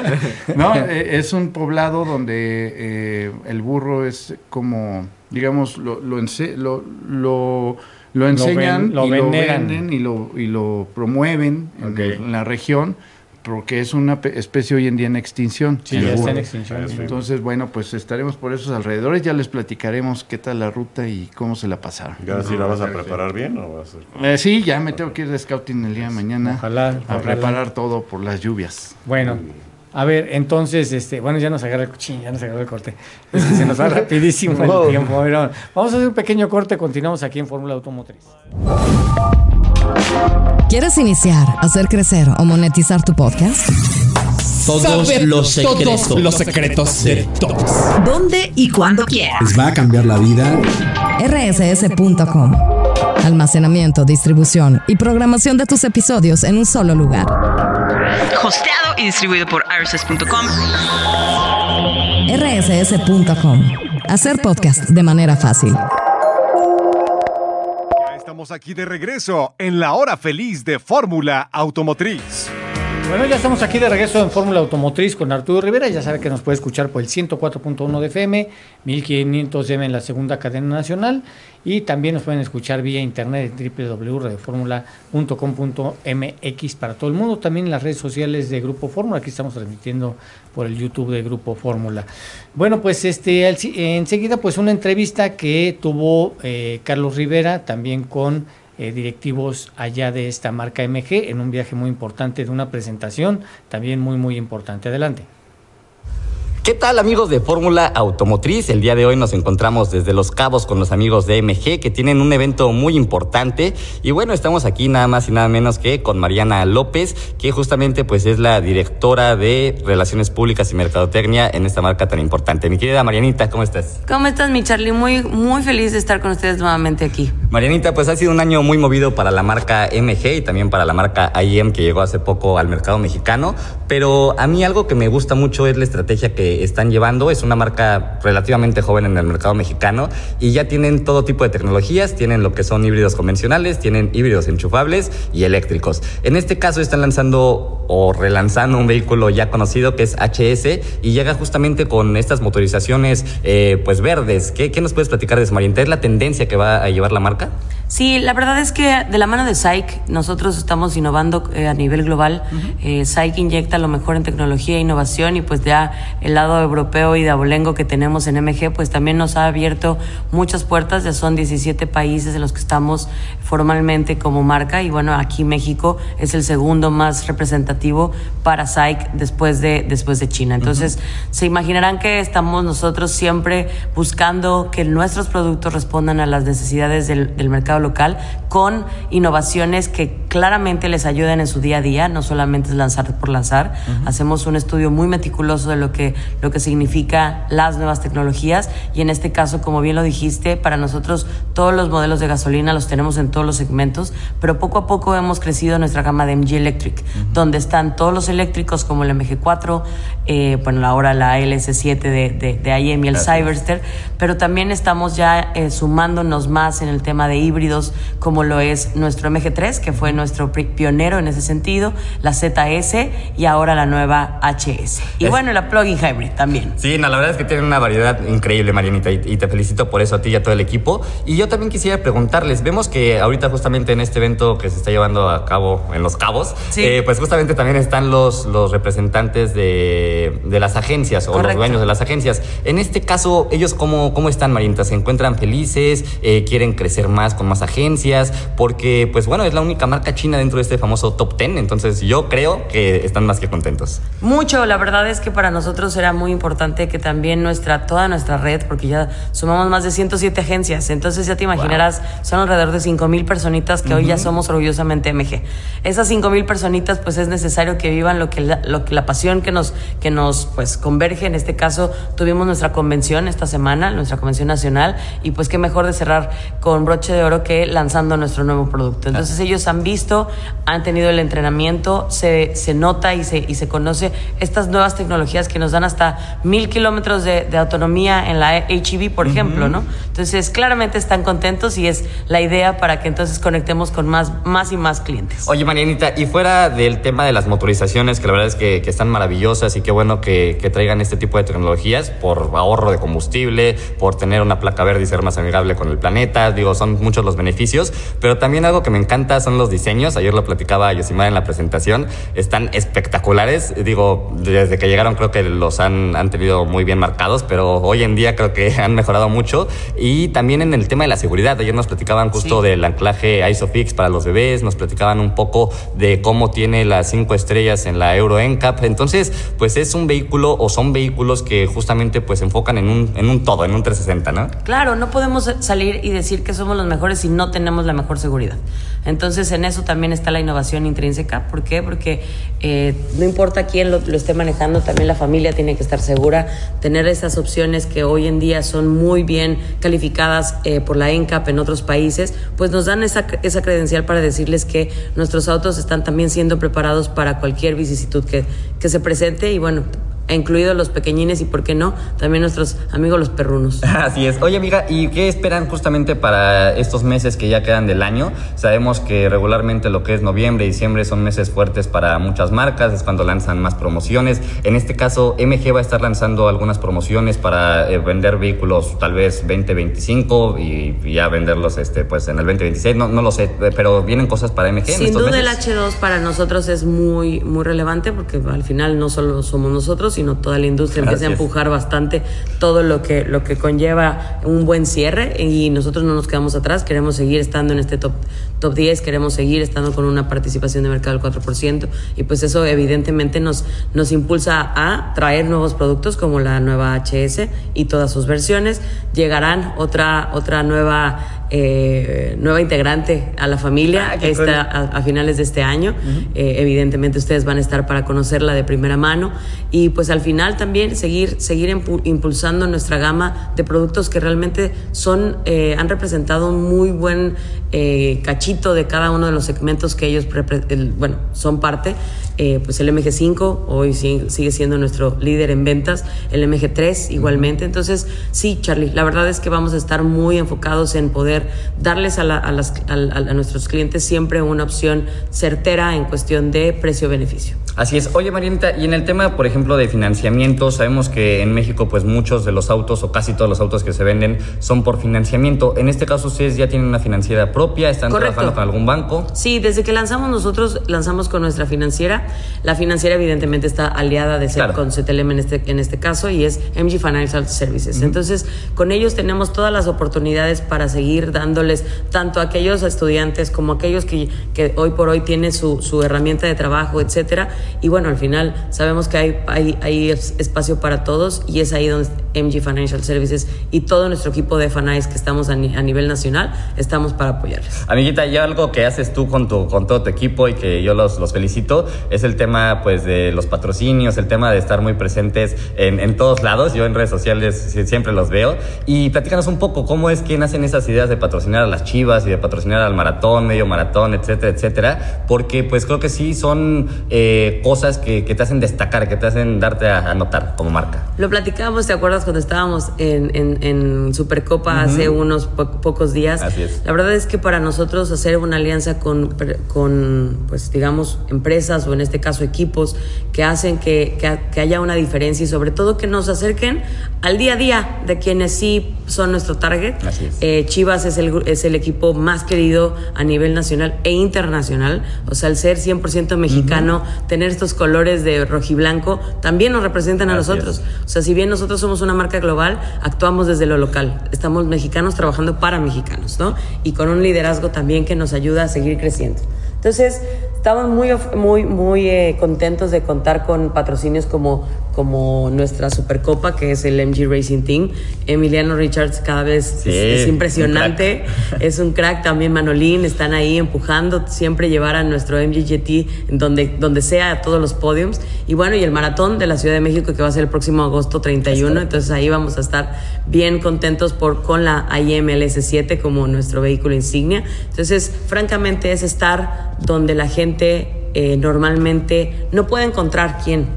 Speaker 7: No, eh, es un poblado donde eh, el burro es como, digamos, lo, lo, ense- lo, lo, lo enseñan
Speaker 4: ven- lo
Speaker 7: y lo
Speaker 4: veneran.
Speaker 7: venden y lo, y lo promueven en,
Speaker 6: Ok.
Speaker 7: en la región, porque es una pe- especie hoy en día en extinción.
Speaker 4: Sí,
Speaker 7: el
Speaker 4: ya está
Speaker 7: burro.
Speaker 4: en extinción. sí.
Speaker 7: Entonces, bueno, pues estaremos por esos alrededores, ya les platicaremos qué tal la ruta y cómo se la pasaron.
Speaker 5: ¿Y ahora sí la vas a preparar bien o vas a...?
Speaker 7: Eh, sí, ya me tengo que ir de scouting el día de mañana
Speaker 4: Ojalá,
Speaker 7: a
Speaker 4: ojalá.
Speaker 7: preparar todo por las lluvias.
Speaker 4: Bueno, a ver, entonces, este, bueno, ya nos agarra el cuchillo, ya nos agarra el corte. Es que se nos va rapidísimo el tiempo. Pero vamos a hacer un pequeño corte, continuamos aquí en Fórmula Automotriz.
Speaker 2: ¿Quieres iniciar, hacer crecer o monetizar tu podcast?
Speaker 12: Todos los secretos.
Speaker 13: Todos los secretos de todos.
Speaker 14: ¿Dónde y cuándo quieras?
Speaker 11: ¿Les va a cambiar la vida?
Speaker 2: R S S punto com. Almacenamiento, distribución y programación de tus episodios en un solo lugar.
Speaker 14: Hosteado y distribuido por R S S punto com.
Speaker 2: R S S punto com. Hacer podcast de manera fácil.
Speaker 3: Ya estamos aquí de regreso en la hora feliz de Fórmula Automotriz.
Speaker 4: Bueno, ya estamos aquí de regreso en Fórmula Automotriz con Arturo Rivera. Ya sabe que nos puede escuchar por el ciento cuatro punto uno de F M, mil quinientos M en la segunda cadena nacional. Y también nos pueden escuchar vía internet en doble u doble u doble u punto radio fórmula punto com punto m x para todo el mundo. También en las redes sociales de Grupo Fórmula. Aquí estamos transmitiendo por el YouTube de Grupo Fórmula. Bueno, pues este al- enseguida pues una entrevista que tuvo eh, Carlos Rivera también con Eh, directivos allá de esta marca M G en un viaje muy importante de una presentación también muy muy importante. Adelante.
Speaker 12: ¿Qué tal, amigos de Fórmula Automotriz? El día de hoy nos encontramos desde Los Cabos con los amigos de M G que tienen un evento muy importante y bueno, estamos aquí nada más y nada menos que con Mariana López, que justamente pues es la directora de Relaciones Públicas y Mercadotecnia en esta marca tan importante. Mi querida Marianita, ¿cómo estás?
Speaker 15: ¿Cómo estás, mi Charlie? Muy, muy feliz de estar con ustedes nuevamente aquí.
Speaker 12: Marianita, pues ha sido un año muy movido para la marca M G y también para la marca I M que llegó hace poco al mercado mexicano, pero a mí algo que me gusta mucho es la estrategia que están llevando. Es una marca relativamente joven en el mercado mexicano y ya tienen todo tipo de tecnologías, tienen lo que son híbridos convencionales, tienen híbridos enchufables y eléctricos. En este caso están lanzando o relanzando un vehículo ya conocido que es H S y llega justamente con estas motorizaciones eh, pues verdes. ¿Qué, ¿Qué nos puedes platicar de eso, Marianita? ¿Es la tendencia que va a llevar la marca?
Speaker 15: Sí, la verdad es que de la mano de S A I C nosotros estamos innovando eh, a nivel global. Uh-huh. eh, S A I C inyecta lo mejor en tecnología e innovación y pues ya el lado europeo y de abolengo que tenemos en M G pues también nos ha abierto muchas puertas. Ya son diecisiete países en los que estamos formalmente como marca y bueno, aquí México es el segundo más representativo para S A I C después de, después de China. Entonces, uh-huh. se imaginarán que estamos nosotros siempre buscando que nuestros productos respondan a las necesidades del, del mercado local con innovaciones que claramente les ayuden en su día a día, no solamente es lanzar por lanzar. Uh-huh. Hacemos un estudio muy meticuloso de lo que, lo que significa las nuevas tecnologías y en este caso, como bien lo dijiste, para nosotros todos los modelos de gasolina los tenemos en todos los segmentos, pero poco a poco hemos crecido nuestra gama de M G Electric, uh-huh. donde están todos los eléctricos como el M G cuatro, eh, bueno, ahora la L S siete de, de, de I M y el Gracias. Cyberster, pero también estamos ya eh, sumándonos más en el tema de híbridos, como lo es nuestro M G tres, que fue nuestro pionero en ese sentido, la Z S y ahora la nueva H S. Y es, bueno, la plug-in hybrid también.
Speaker 12: Sí, no, la verdad es que tienen una variedad increíble, Marianita, y, y te felicito por eso a ti y a todo el equipo. Y yo también quisiera preguntarles, vemos que ahorita justamente en este evento que se está llevando a cabo en Los Cabos, sí. eh, pues justamente también están los, los representantes de, de las agencias o Correcto. Los dueños de las agencias. En este caso, ¿ellos cómo, cómo están, Marianita? ¿Se encuentran felices? Eh, ¿Quieren crecer más con más agencias? Porque, pues bueno, es la única marca china dentro de este famoso top diez, entonces yo creo que están más que contentos.
Speaker 15: Mucho, la verdad es que para nosotros era muy importante que también nuestra, toda nuestra red, porque ya sumamos más de ciento siete agencias, entonces ya te imaginarás, wow. son alrededor de cinco mil personitas que uh-huh. hoy ya somos orgullosamente M G. Esas cinco mil personitas, pues es necesario que vivan lo que la, lo que la pasión que nos, que nos pues converge. En este caso, tuvimos nuestra convención esta semana, nuestra convención nacional, y pues qué mejor de cerrar con broche de oro que lanzando nuestro nuevo producto. Entonces ellos han visto, han tenido el entrenamiento, se, se nota y se, y se conoce estas nuevas tecnologías que nos dan hasta mil kilómetros de, de autonomía en la H E V, por uh-huh. ejemplo, ¿no? Entonces claramente están contentos y es la idea para que entonces conectemos con más, más y más clientes.
Speaker 12: Oye, Marianita, y fuera del tema de las motorizaciones, que la verdad es que, que están maravillosas y qué bueno que, que traigan este tipo de tecnologías por ahorro de combustible, por tener una placa verde y ser más amigable con el planeta, digo, son muchos los beneficios, pero también algo que me encanta son los diseños. Ayer lo platicaba Yosimar en la presentación, están espectaculares, digo, desde que llegaron creo que los han, han tenido muy bien marcados, pero hoy en día creo que han mejorado mucho. Y también en el tema de la seguridad, ayer nos platicaban justo sí. del anclaje ISOFIX para los bebés, nos platicaban un poco de cómo tiene las cinco estrellas en la Euro N C A P, entonces pues es un vehículo o son vehículos que justamente pues se enfocan en un, en un todo, en un trescientos sesenta, ¿no?
Speaker 15: Claro, no podemos salir y decir que somos los mejores si no tenemos la mejor seguridad. Entonces en eso también está la innovación intrínseca. ¿Por qué? Porque eh, no importa quién lo, lo esté manejando, también la familia tiene que estar segura, tener esas opciones que hoy en día son muy bien calificadas eh, por la N C A P en otros países, pues nos dan esa, esa credencial para decirles que nuestros autos están también siendo preparados para cualquier vicisitud que, que se presente y bueno, incluidos los pequeñines y, ¿por qué no?, también nuestros amigos los perrunos.
Speaker 12: Así es. Oye, amiga, ¿y qué esperan justamente para estos meses que ya quedan del año? Sabemos que regularmente lo que es noviembre y diciembre son meses fuertes para muchas marcas, es cuando lanzan más promociones. En este caso, M G va a estar lanzando algunas promociones para eh, vender vehículos tal vez veinte veinticinco y, y ya venderlos este pues en el veinte veintiséis, no, no lo sé, pero vienen cosas para M G.
Speaker 15: Sin
Speaker 12: en estos
Speaker 15: duda
Speaker 12: meses.
Speaker 15: El H dos para nosotros es muy, muy relevante porque al final no solo somos nosotros, sino toda la industria. Gracias. Empieza a empujar bastante todo lo que, lo que conlleva un buen cierre y nosotros no nos quedamos atrás, queremos seguir estando en este top, top diez, queremos seguir estando con una participación de mercado del cuatro por ciento y pues eso evidentemente nos, nos impulsa a traer nuevos productos como la nueva H S y todas sus versiones. Llegarán otra, otra nueva eh, nueva integrante a la familia
Speaker 12: Ah, qué
Speaker 15: esta,
Speaker 12: cool.
Speaker 15: a, a finales de este año.
Speaker 12: Ujú.
Speaker 15: Eh, evidentemente ustedes van a estar para conocerla de primera mano y pues al final también seguir, seguir impu- impulsando nuestra gama de productos que realmente son, eh, han representado un muy buen eh, cachito de cada uno de los segmentos que ellos repre- el, bueno, son parte. Eh, pues el M G cinco hoy sí, sigue siendo nuestro líder en ventas, el M G tres igualmente. Entonces sí, Charlie, la verdad es que vamos a estar muy enfocados en poder darles a, la, a, las, a, a nuestros clientes siempre una opción certera en cuestión de precio-beneficio.
Speaker 12: Así es. Oye, Marianita, y en el tema, por ejemplo, de financiamiento, sabemos que en México, pues muchos de los autos o casi todos los autos que se venden son por financiamiento. En este caso, ustedes ya tienen una financiera propia, están
Speaker 15: Correcto.
Speaker 12: trabajando con algún banco.
Speaker 15: Sí, desde que lanzamos nosotros, lanzamos con nuestra financiera. La financiera evidentemente está aliada de C-
Speaker 12: Claro.
Speaker 15: con C T L M en este, en este caso y es M G Financial Services.
Speaker 12: Ujú.
Speaker 15: Entonces, con ellos tenemos todas las oportunidades para seguir dándoles tanto a aquellos estudiantes como a aquellos que, que hoy por hoy tienen su, su herramienta de trabajo, etcétera. Y bueno, al final sabemos que hay, hay, hay es- espacio para todos y es ahí donde M G Financial Services y todo nuestro equipo de F A N A I S que estamos a, ni- a nivel nacional, estamos para apoyarles.
Speaker 12: Amiguita, ya algo que haces tú con tu con todo tu equipo y que yo los, los felicito es el tema pues de los patrocinios, el tema de estar muy presentes en, en todos lados. Yo en redes sociales sí, siempre los veo. Y platícanos un poco cómo es que nacen esas ideas de patrocinar a las Chivas y de patrocinar al maratón, medio maratón, etcétera, etcétera. Porque pues creo que sí son eh, cosas que, que te hacen destacar, que te hacen darte a, a notar como marca.
Speaker 15: Lo platicábamos, ¿te acuerdas cuando estábamos en, en, en Supercopa
Speaker 12: Ujú.
Speaker 15: hace unos po- pocos días?
Speaker 12: Así es.
Speaker 15: La verdad es que para nosotros hacer una alianza con, con pues digamos, empresas o en este caso equipos que hacen que, que, que haya una diferencia y sobre todo que nos acerquen al día a día de quienes sí son nuestro target.
Speaker 12: Así es.
Speaker 15: Eh, Chivas es el, es el equipo más querido a nivel nacional e internacional. O sea, al ser cien por ciento mexicano, tener estos colores de rojiblanco también nos representan a
Speaker 12: Así
Speaker 15: nosotros.
Speaker 12: es.
Speaker 15: O sea, si bien nosotros somos una marca global, actuamos desde lo local. Estamos mexicanos trabajando para mexicanos, ¿no? Y con un liderazgo también que nos ayuda a seguir creciendo. Entonces, estamos muy, of- muy, muy eh, contentos de contar con patrocinios como, como nuestra Supercopa, que es el M G Racing Team. Emiliano Richards cada vez
Speaker 12: Sí,
Speaker 15: es, es
Speaker 12: un
Speaker 15: impresionante. Es un crack también, Manolín. Están ahí empujando siempre llevar a nuestro M G G T en donde, donde sea a todos los podiums. Y bueno, y el maratón de la Ciudad de México que va a ser el próximo agosto treinta y uno. Entonces ahí vamos a estar bien contentos por, con la I M L S siete como nuestro vehículo insignia. Entonces, francamente, es estar donde la gente eh, normalmente no puede encontrar quién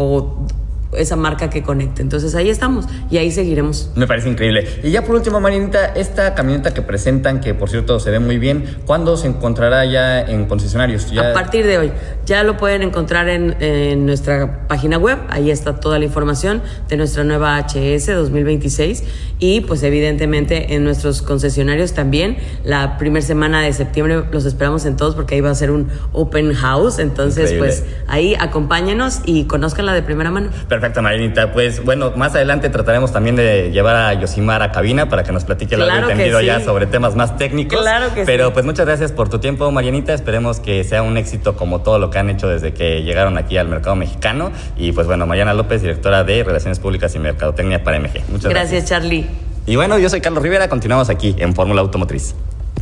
Speaker 15: o esa marca que conecte. Entonces ahí estamos y ahí seguiremos.
Speaker 12: Me parece increíble. Y ya por último, Marianita, esta camioneta que presentan, que por cierto se ve muy bien, ¿cuándo se encontrará ya en concesionarios? Ya...
Speaker 15: A partir de hoy, ya lo pueden encontrar en, en nuestra página web, ahí está toda la información de nuestra nueva H S dos mil veintiséis y pues evidentemente en nuestros concesionarios también. La primera semana de septiembre los esperamos en todos porque ahí va a ser un open house, entonces
Speaker 12: Increíble.
Speaker 15: pues ahí acompáñenos y conózcanla de primera mano.
Speaker 12: Perfecto, Marianita. Pues bueno, más adelante trataremos también de llevar a Yosimar a cabina para que nos platique
Speaker 15: Claro
Speaker 12: largo y
Speaker 15: que
Speaker 12: tendido
Speaker 15: sí.
Speaker 12: ya sobre temas más técnicos.
Speaker 15: Claro que
Speaker 12: Pero
Speaker 15: sí.
Speaker 12: pues muchas gracias por tu tiempo, Marianita. Esperemos que sea un éxito como todo lo que han hecho desde que llegaron aquí al mercado mexicano. Y pues bueno, Mariana López, directora de Relaciones Públicas y Mercadotecnia para M G. Muchas gracias.
Speaker 15: Gracias, Charlie.
Speaker 12: Y bueno, yo soy Carlos Rivera. Continuamos aquí en Fórmula Automotriz.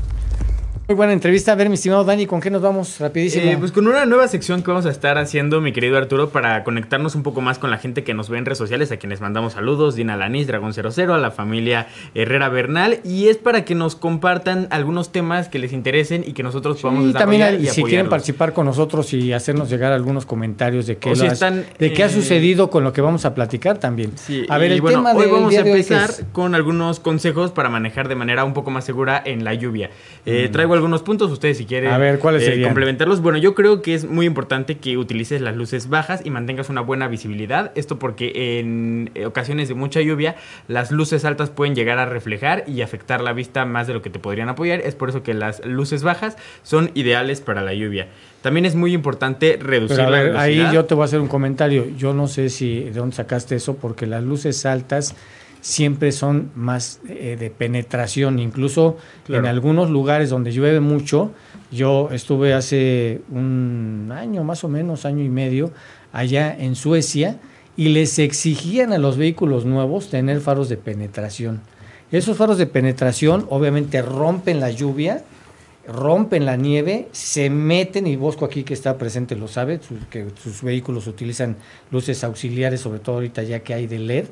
Speaker 4: Muy buena entrevista. A ver, mi estimado Dani, ¿con qué nos vamos? Rapidísimo.
Speaker 6: Eh, pues con una nueva sección que vamos a estar haciendo, mi querido Arturo, para conectarnos un poco más con la gente que nos ve en redes sociales, a quienes mandamos saludos, Dina Lanís, Dragón cero cero, a la familia Herrera Bernal, y es para que nos compartan algunos temas que les interesen y que nosotros podamos
Speaker 4: Y
Speaker 6: desarrollar
Speaker 4: también
Speaker 6: y
Speaker 4: si quieren
Speaker 6: apoyarlos.
Speaker 4: participar con nosotros y hacernos llegar algunos comentarios de qué,
Speaker 6: O si
Speaker 4: lo has-
Speaker 6: están,
Speaker 4: de qué ha
Speaker 6: eh,
Speaker 4: sucedido con lo que vamos a platicar también.
Speaker 6: Sí,
Speaker 4: a ver,
Speaker 6: y
Speaker 4: el
Speaker 6: bueno,
Speaker 4: tema
Speaker 6: hoy
Speaker 4: del
Speaker 6: vamos
Speaker 4: día
Speaker 6: a
Speaker 4: de hoy, ¿qué
Speaker 6: empezar
Speaker 4: es?
Speaker 6: con algunos consejos para manejar de manera un poco más segura en la lluvia. Eh,
Speaker 4: Mm.
Speaker 6: Traigo algunos puntos, ustedes si quieren
Speaker 4: A ver, ¿cuáles
Speaker 6: eh,
Speaker 4: serían?
Speaker 6: complementarlos. Bueno, yo creo que es muy importante que utilices las luces bajas y mantengas una buena visibilidad. Esto porque en ocasiones de mucha lluvia, las luces altas pueden llegar a reflejar y afectar la vista más de lo que te podrían apoyar. Es por eso que las luces bajas son ideales para la lluvia. También es muy importante reducir
Speaker 4: Pero a
Speaker 6: la
Speaker 4: ver,
Speaker 6: velocidad.
Speaker 4: ahí yo te voy a hacer un comentario. Yo no sé si de dónde sacaste eso, porque las luces altas siempre son más eh, de penetración. Incluso
Speaker 6: Claro.
Speaker 4: en algunos lugares donde llueve mucho, yo estuve hace un año, más o menos, año y medio, allá en Suecia, y les exigían a los vehículos nuevos tener faros de penetración. Esos faros de penetración obviamente rompen la lluvia, rompen la nieve, se meten, y Bosco aquí que está presente lo sabe, su, que sus vehículos utilizan luces auxiliares, sobre todo ahorita ya que hay de L E D,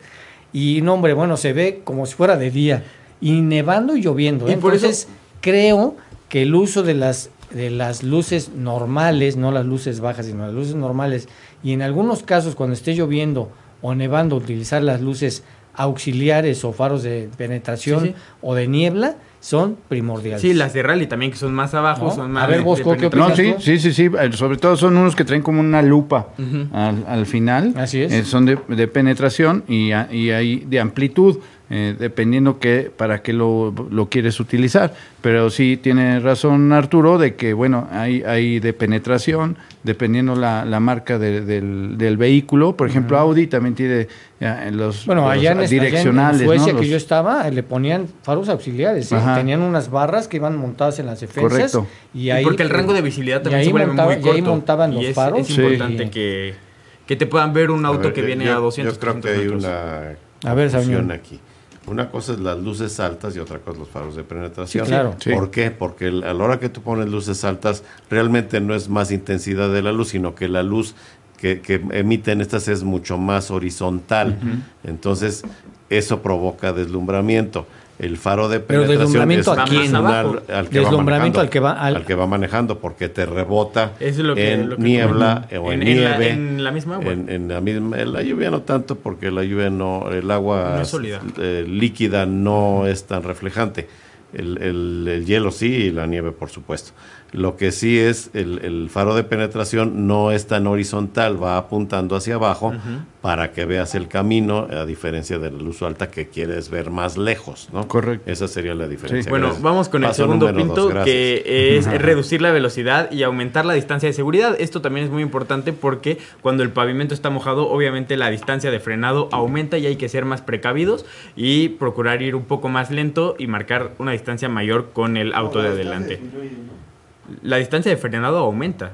Speaker 4: y no hombre, bueno, se ve como si fuera de día, y nevando y lloviendo. ¿eh?
Speaker 6: Y por
Speaker 4: Entonces
Speaker 6: eso...
Speaker 4: creo que el uso de las, de las luces normales, no las luces bajas, sino las luces normales, y en algunos casos cuando esté lloviendo o nevando, utilizar las luces auxiliares o faros de penetración sí, sí. o de niebla, son primordiales.
Speaker 6: Sí, las de rally también, que son más abajo, ¿no? Son más...
Speaker 4: A ver, Bosco, ¿qué opinas?
Speaker 7: No, sí, sí, sí, sí, sobre todo son unos que traen como una lupa uh-huh. al, al final.
Speaker 4: Así es.
Speaker 7: Eh, son de, de penetración y, a, y hay de amplitud, eh, dependiendo que para qué lo, lo quieres utilizar. Pero sí tiene razón Arturo de que, bueno, hay, hay de penetración, dependiendo la, la marca de, del, del vehículo. Por ejemplo, uh-huh. Audi también tiene eh, los,
Speaker 4: bueno,
Speaker 7: los
Speaker 4: allá en,
Speaker 7: direccionales.
Speaker 4: Allá en Suecia,
Speaker 7: ¿no?
Speaker 4: que
Speaker 7: los...
Speaker 4: yo estaba, le ponían faros auxiliares. ¿eh? Tenían unas barras que iban montadas en las defensas.
Speaker 7: Correcto.
Speaker 6: Y, ahí, y porque el rango de visibilidad también se vuelve
Speaker 4: montaba,
Speaker 6: muy corto.
Speaker 4: Y ahí montaban los
Speaker 6: y es,
Speaker 4: faros.
Speaker 6: Es importante sí. que, que te puedan ver un auto
Speaker 5: a ver,
Speaker 6: que viene
Speaker 5: yo,
Speaker 6: a doscientos.
Speaker 5: Yo creo que hay una
Speaker 4: a ver,
Speaker 5: confusión aquí. Una cosa es las luces altas y otra cosa los faros de penetración.
Speaker 4: Sí, claro.
Speaker 5: ¿Por sí. qué? Porque a la hora que tú pones luces altas, realmente no es más intensidad de la luz, sino que la luz que, que emiten estas es mucho más horizontal. Uh-huh. Entonces, eso provoca deslumbramiento. El faro de penetración es
Speaker 4: ¿a quién?
Speaker 5: al, al que
Speaker 4: deslumbramiento
Speaker 5: va
Speaker 4: al que va
Speaker 5: al...
Speaker 4: al...
Speaker 5: al que va manejando, porque te rebota
Speaker 6: es lo que,
Speaker 5: en
Speaker 6: lo que
Speaker 5: niebla
Speaker 6: como...
Speaker 5: o en,
Speaker 6: en
Speaker 5: nieve.
Speaker 6: En la, en la misma agua.
Speaker 5: En, en la misma, en la lluvia no tanto, porque la lluvia no, el agua
Speaker 6: no es sólida.
Speaker 5: Eh, líquida no es tan reflejante. El, el, el hielo sí y la nieve, por supuesto. Lo que sí es, el, el faro de penetración no es tan horizontal, va apuntando hacia abajo uh-huh. para que veas el camino, a diferencia de la luz alta que quieres ver más lejos, ¿no?
Speaker 7: Correcto.
Speaker 5: Esa sería la diferencia.
Speaker 6: Sí. Bueno, gracias. Vamos con Paso el segundo punto, dos, que es uh-huh. reducir la velocidad y aumentar la distancia de seguridad. Esto también es muy importante porque cuando el pavimento está mojado, obviamente la distancia de frenado aumenta y hay que ser más precavidos y procurar ir un poco más lento y marcar una distancia mayor con el auto no, de adelante. La distancia de frenado aumenta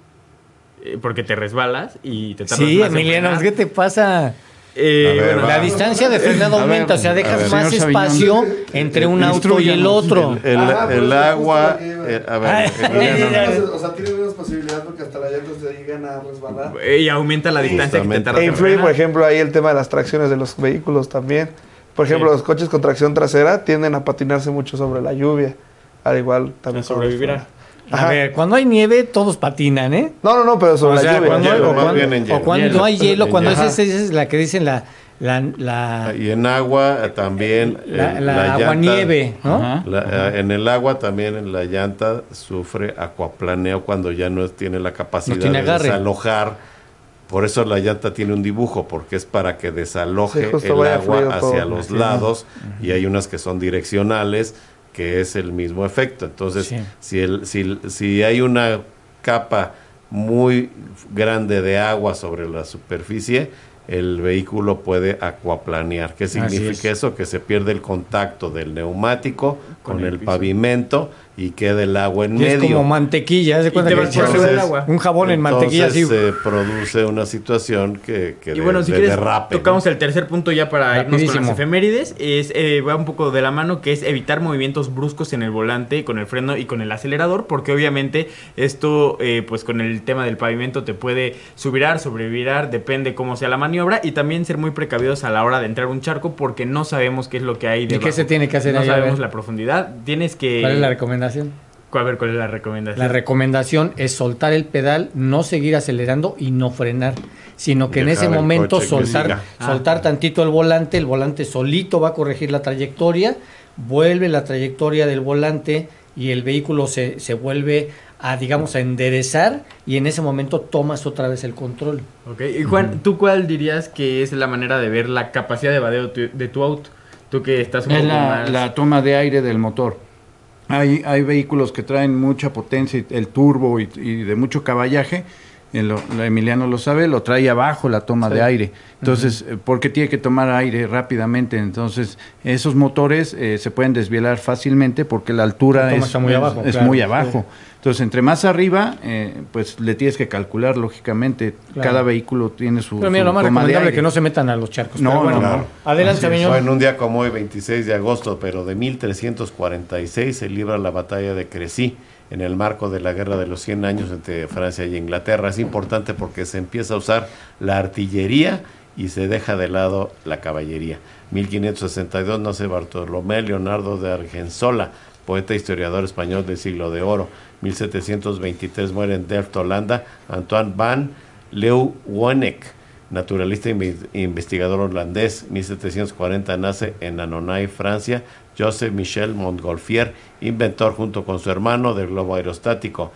Speaker 6: eh, porque te resbalas y te tardas
Speaker 4: sí,
Speaker 6: más
Speaker 4: Emiliano,
Speaker 6: en
Speaker 4: ¿qué te pasa?
Speaker 6: Eh,
Speaker 4: ver, bueno, la distancia de frenado aumenta, ver, o sea, dejas ver, más espacio Sabiñón. entre un auto y el otro.
Speaker 5: El, el,
Speaker 10: Ajá,
Speaker 5: el agua, eh, a ver,
Speaker 10: o sea, tiene menos posibilidad porque hasta las llantas te llegan a resbalar.
Speaker 6: Y aumenta la distancia que te tardas.
Speaker 10: E influye, por ejemplo, ahí el tema de las tracciones de los vehículos también. Por ejemplo, sí. los coches con tracción trasera tienden a patinarse mucho sobre la lluvia, al igual también
Speaker 6: sobrevivirá.
Speaker 4: A ver, cuando hay nieve todos patinan, ¿eh?
Speaker 10: No, no, no, pero sobre o sea, la lluvia.
Speaker 4: Cuando,
Speaker 5: hielo,
Speaker 4: o cuando,
Speaker 5: hielo.
Speaker 4: o cuando
Speaker 5: hielo.
Speaker 4: no hay hielo, cuando esa es, es la que dicen la... La, la,
Speaker 5: y en agua también
Speaker 4: la,
Speaker 5: el,
Speaker 4: la,
Speaker 5: la
Speaker 4: agua
Speaker 5: llanta,
Speaker 4: nieve, ¿no?
Speaker 5: La, Ajá. En el agua también la llanta sufre acuaplaneo cuando ya no tiene la capacidad no tiene de agarre. desalojar. Por eso la llanta tiene un dibujo, porque es para que desaloje sí, el agua hacia todo. los sí. lados, uh-huh. y hay unas que son direccionales, que es el mismo efecto. Entonces, sí. si, el, si, si hay una capa muy grande de agua sobre la superficie, el vehículo puede acuaplanear. ¿Qué significa eso? Que se pierde el contacto del neumático con, con el, el pavimento y queda el agua en
Speaker 4: y
Speaker 5: medio.
Speaker 4: Es como mantequilla, ¿se cuenta que entonces, el agua? Un jabón en mantequilla así.
Speaker 5: se produce una situación que, que
Speaker 6: y bueno,
Speaker 5: de,
Speaker 6: si
Speaker 5: de
Speaker 6: quieres,
Speaker 5: derrape.
Speaker 6: Tocamos, ¿no?, el tercer punto ya para irnos con las
Speaker 4: Rapidísimo.
Speaker 6: efemérides. Es, eh, va un poco de la mano, que es evitar movimientos bruscos en el volante, con el freno y con el acelerador, porque obviamente esto, eh, pues con el tema del pavimento te puede subvirar, sobrevirar, depende cómo sea la maniobra, y también ser muy precavidos a la hora de entrar a un charco, porque no sabemos qué es lo que hay debajo.
Speaker 4: ¿Y qué se tiene que hacer
Speaker 6: No
Speaker 4: ahí,
Speaker 6: sabemos la profundidad. Tienes que...
Speaker 4: ¿Cuál es la recomendación?
Speaker 6: A ver, ¿cuál es la recomendación?
Speaker 4: La recomendación es soltar el pedal, no seguir acelerando y no frenar, sino que Dejar en ese momento soltar, soltar ah. tantito el volante, el volante solito va a corregir la trayectoria, vuelve la trayectoria del volante y el vehículo se, se vuelve a, digamos, a enderezar, y en ese momento tomas otra vez el control.
Speaker 6: Ok, y Juan, uh-huh. ¿tú cuál dirías que es la manera de ver la capacidad de vadeo tu, de tu auto? Tú que estás un
Speaker 7: es
Speaker 6: poco
Speaker 7: la,
Speaker 6: más...
Speaker 7: la toma de aire del motor. Hay, hay vehículos que traen mucha potencia, el turbo y, y de mucho caballaje. El, el Emiliano lo sabe, lo trae abajo la toma sí. de aire. Entonces, uh-huh. ¿por qué tiene que tomar aire rápidamente? Entonces, esos motores eh, se pueden desvielar fácilmente porque la altura es,
Speaker 4: muy
Speaker 7: es,
Speaker 4: abajo,
Speaker 7: es
Speaker 4: claro.
Speaker 7: muy abajo. Entonces, entre más arriba, eh, pues le tienes que calcular, lógicamente,
Speaker 4: Claro.
Speaker 7: cada vehículo tiene su,
Speaker 4: Pero mira,
Speaker 7: su
Speaker 4: lo más
Speaker 7: toma de
Speaker 4: recomendable
Speaker 7: aire.
Speaker 4: que no se metan a los charcos.
Speaker 7: No,
Speaker 4: pero bueno,
Speaker 7: no, no.
Speaker 4: Adelante, Aviñón.
Speaker 5: Fue en un día como hoy, veintiséis de agosto, pero de mil trescientos cuarenta y seis, se libra la batalla de Crecy, en el marco de la Guerra de los cien años entre Francia y Inglaterra. Es importante porque se empieza a usar la artillería y se deja de lado la caballería. mil quinientos sesenta y dos nace Bartolomé Leonardo de Argensola, poeta e historiador español del siglo de oro. mil setecientos veintitrés muere en Delft, Holanda, Antoine van Leeuwenhoek, naturalista e investigador holandés. mil setecientos cuarenta nace en Annonay, Francia, Joseph Michel Montgolfier, inventor junto con su hermano del globo aerostático.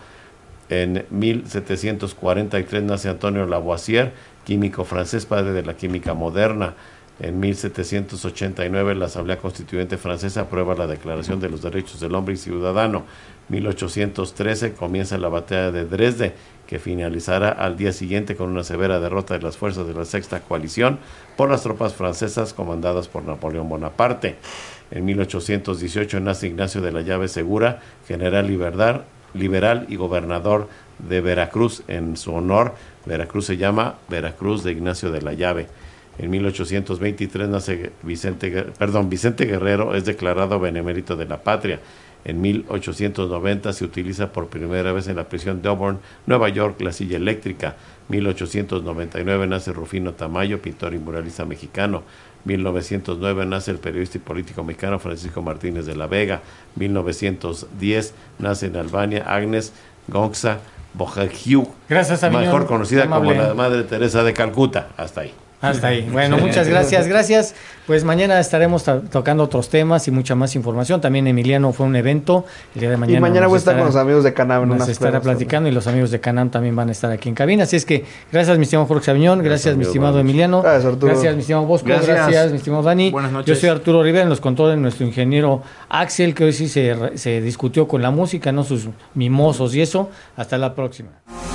Speaker 5: En mil setecientos cuarenta y tres nace Antonio Lavoisier, químico francés, padre de la química moderna. En mil setecientos ochenta y nueve la Asamblea Constituyente francesa aprueba la Declaración de los Derechos del Hombre y Ciudadano. mil ochocientos trece comienza la batalla de Dresde, que finalizará al día siguiente con una severa derrota de las fuerzas de la Sexta Coalición por las tropas francesas comandadas por Napoleón Bonaparte. En mil ochocientos dieciocho nace Ignacio de la Llave Segura, general liberal, liberal y gobernador de Veracruz. En su honor, Veracruz se llama Veracruz de Ignacio de la Llave. En mil ochocientos veintitrés nace Vicente, perdón, Vicente Guerrero, es declarado benemérito de la patria. En mil ochocientos noventa se utiliza por primera vez en la prisión de Auburn, Nueva York, la silla eléctrica. mil ochocientos noventa y nueve nace Rufino Tamayo, pintor y muralista mexicano. mil novecientos nueve nace el periodista y político mexicano Francisco Martínez de la Vega. mil novecientos diez nace en Albania Agnes Gonza Bojagiu,
Speaker 4: Gracias, Aviñón.
Speaker 5: mejor conocida
Speaker 4: Amable.
Speaker 5: como la Madre Teresa de Calcuta. Hasta ahí.
Speaker 4: Hasta ahí. Bueno, muchas gracias, gracias. Pues mañana estaremos to- tocando otros temas y mucha más información. También Emiliano fue un evento. El día de mañana
Speaker 10: Y mañana
Speaker 4: nos
Speaker 10: voy a estar
Speaker 4: estará-
Speaker 10: con los amigos de Canam en
Speaker 4: Nos
Speaker 10: unas
Speaker 4: estará
Speaker 10: pruebas
Speaker 4: platicando y los amigos de Canam también van a estar aquí en cabina. Así es que gracias, mi estimado Jorge Aviñón. Gracias,
Speaker 5: Gracias,
Speaker 4: mi
Speaker 5: amigo,
Speaker 4: estimado
Speaker 5: buenas noches.
Speaker 4: Emiliano.
Speaker 10: Gracias, Arturo.
Speaker 4: Gracias, mi estimado Bosco. Gracias.
Speaker 5: Gracias.
Speaker 4: mi estimado Dani.
Speaker 6: Buenas noches.
Speaker 4: Yo soy Arturo Rivera, en los controles nuestro ingeniero Axel, que hoy sí se, re- se discutió con la música, no sus mimosos y eso. Hasta la próxima.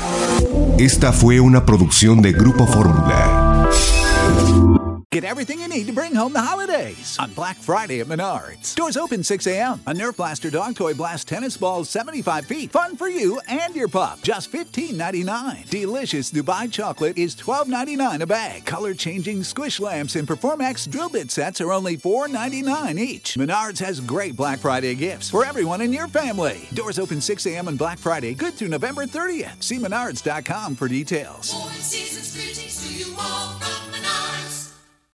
Speaker 3: Esta fue una producción de Grupo Fórmula.
Speaker 16: Get everything you need to bring home the holidays on Black Friday at Menards. Doors open six a.m. A Nerf Blaster dog toy blast tennis balls seventy-five feet. Fun for you and your pup. Just fifteen ninety-nine. Delicious Dubai chocolate is twelve ninety-nine a bag. Color-changing squish lamps and Performax drill bit sets are only four ninety-nine each. Menards has great Black Friday gifts for everyone in your family. Doors open six a.m. on Black Friday, good through November thirtieth. See menards dot com for details.
Speaker 17: Season's greetings to you all.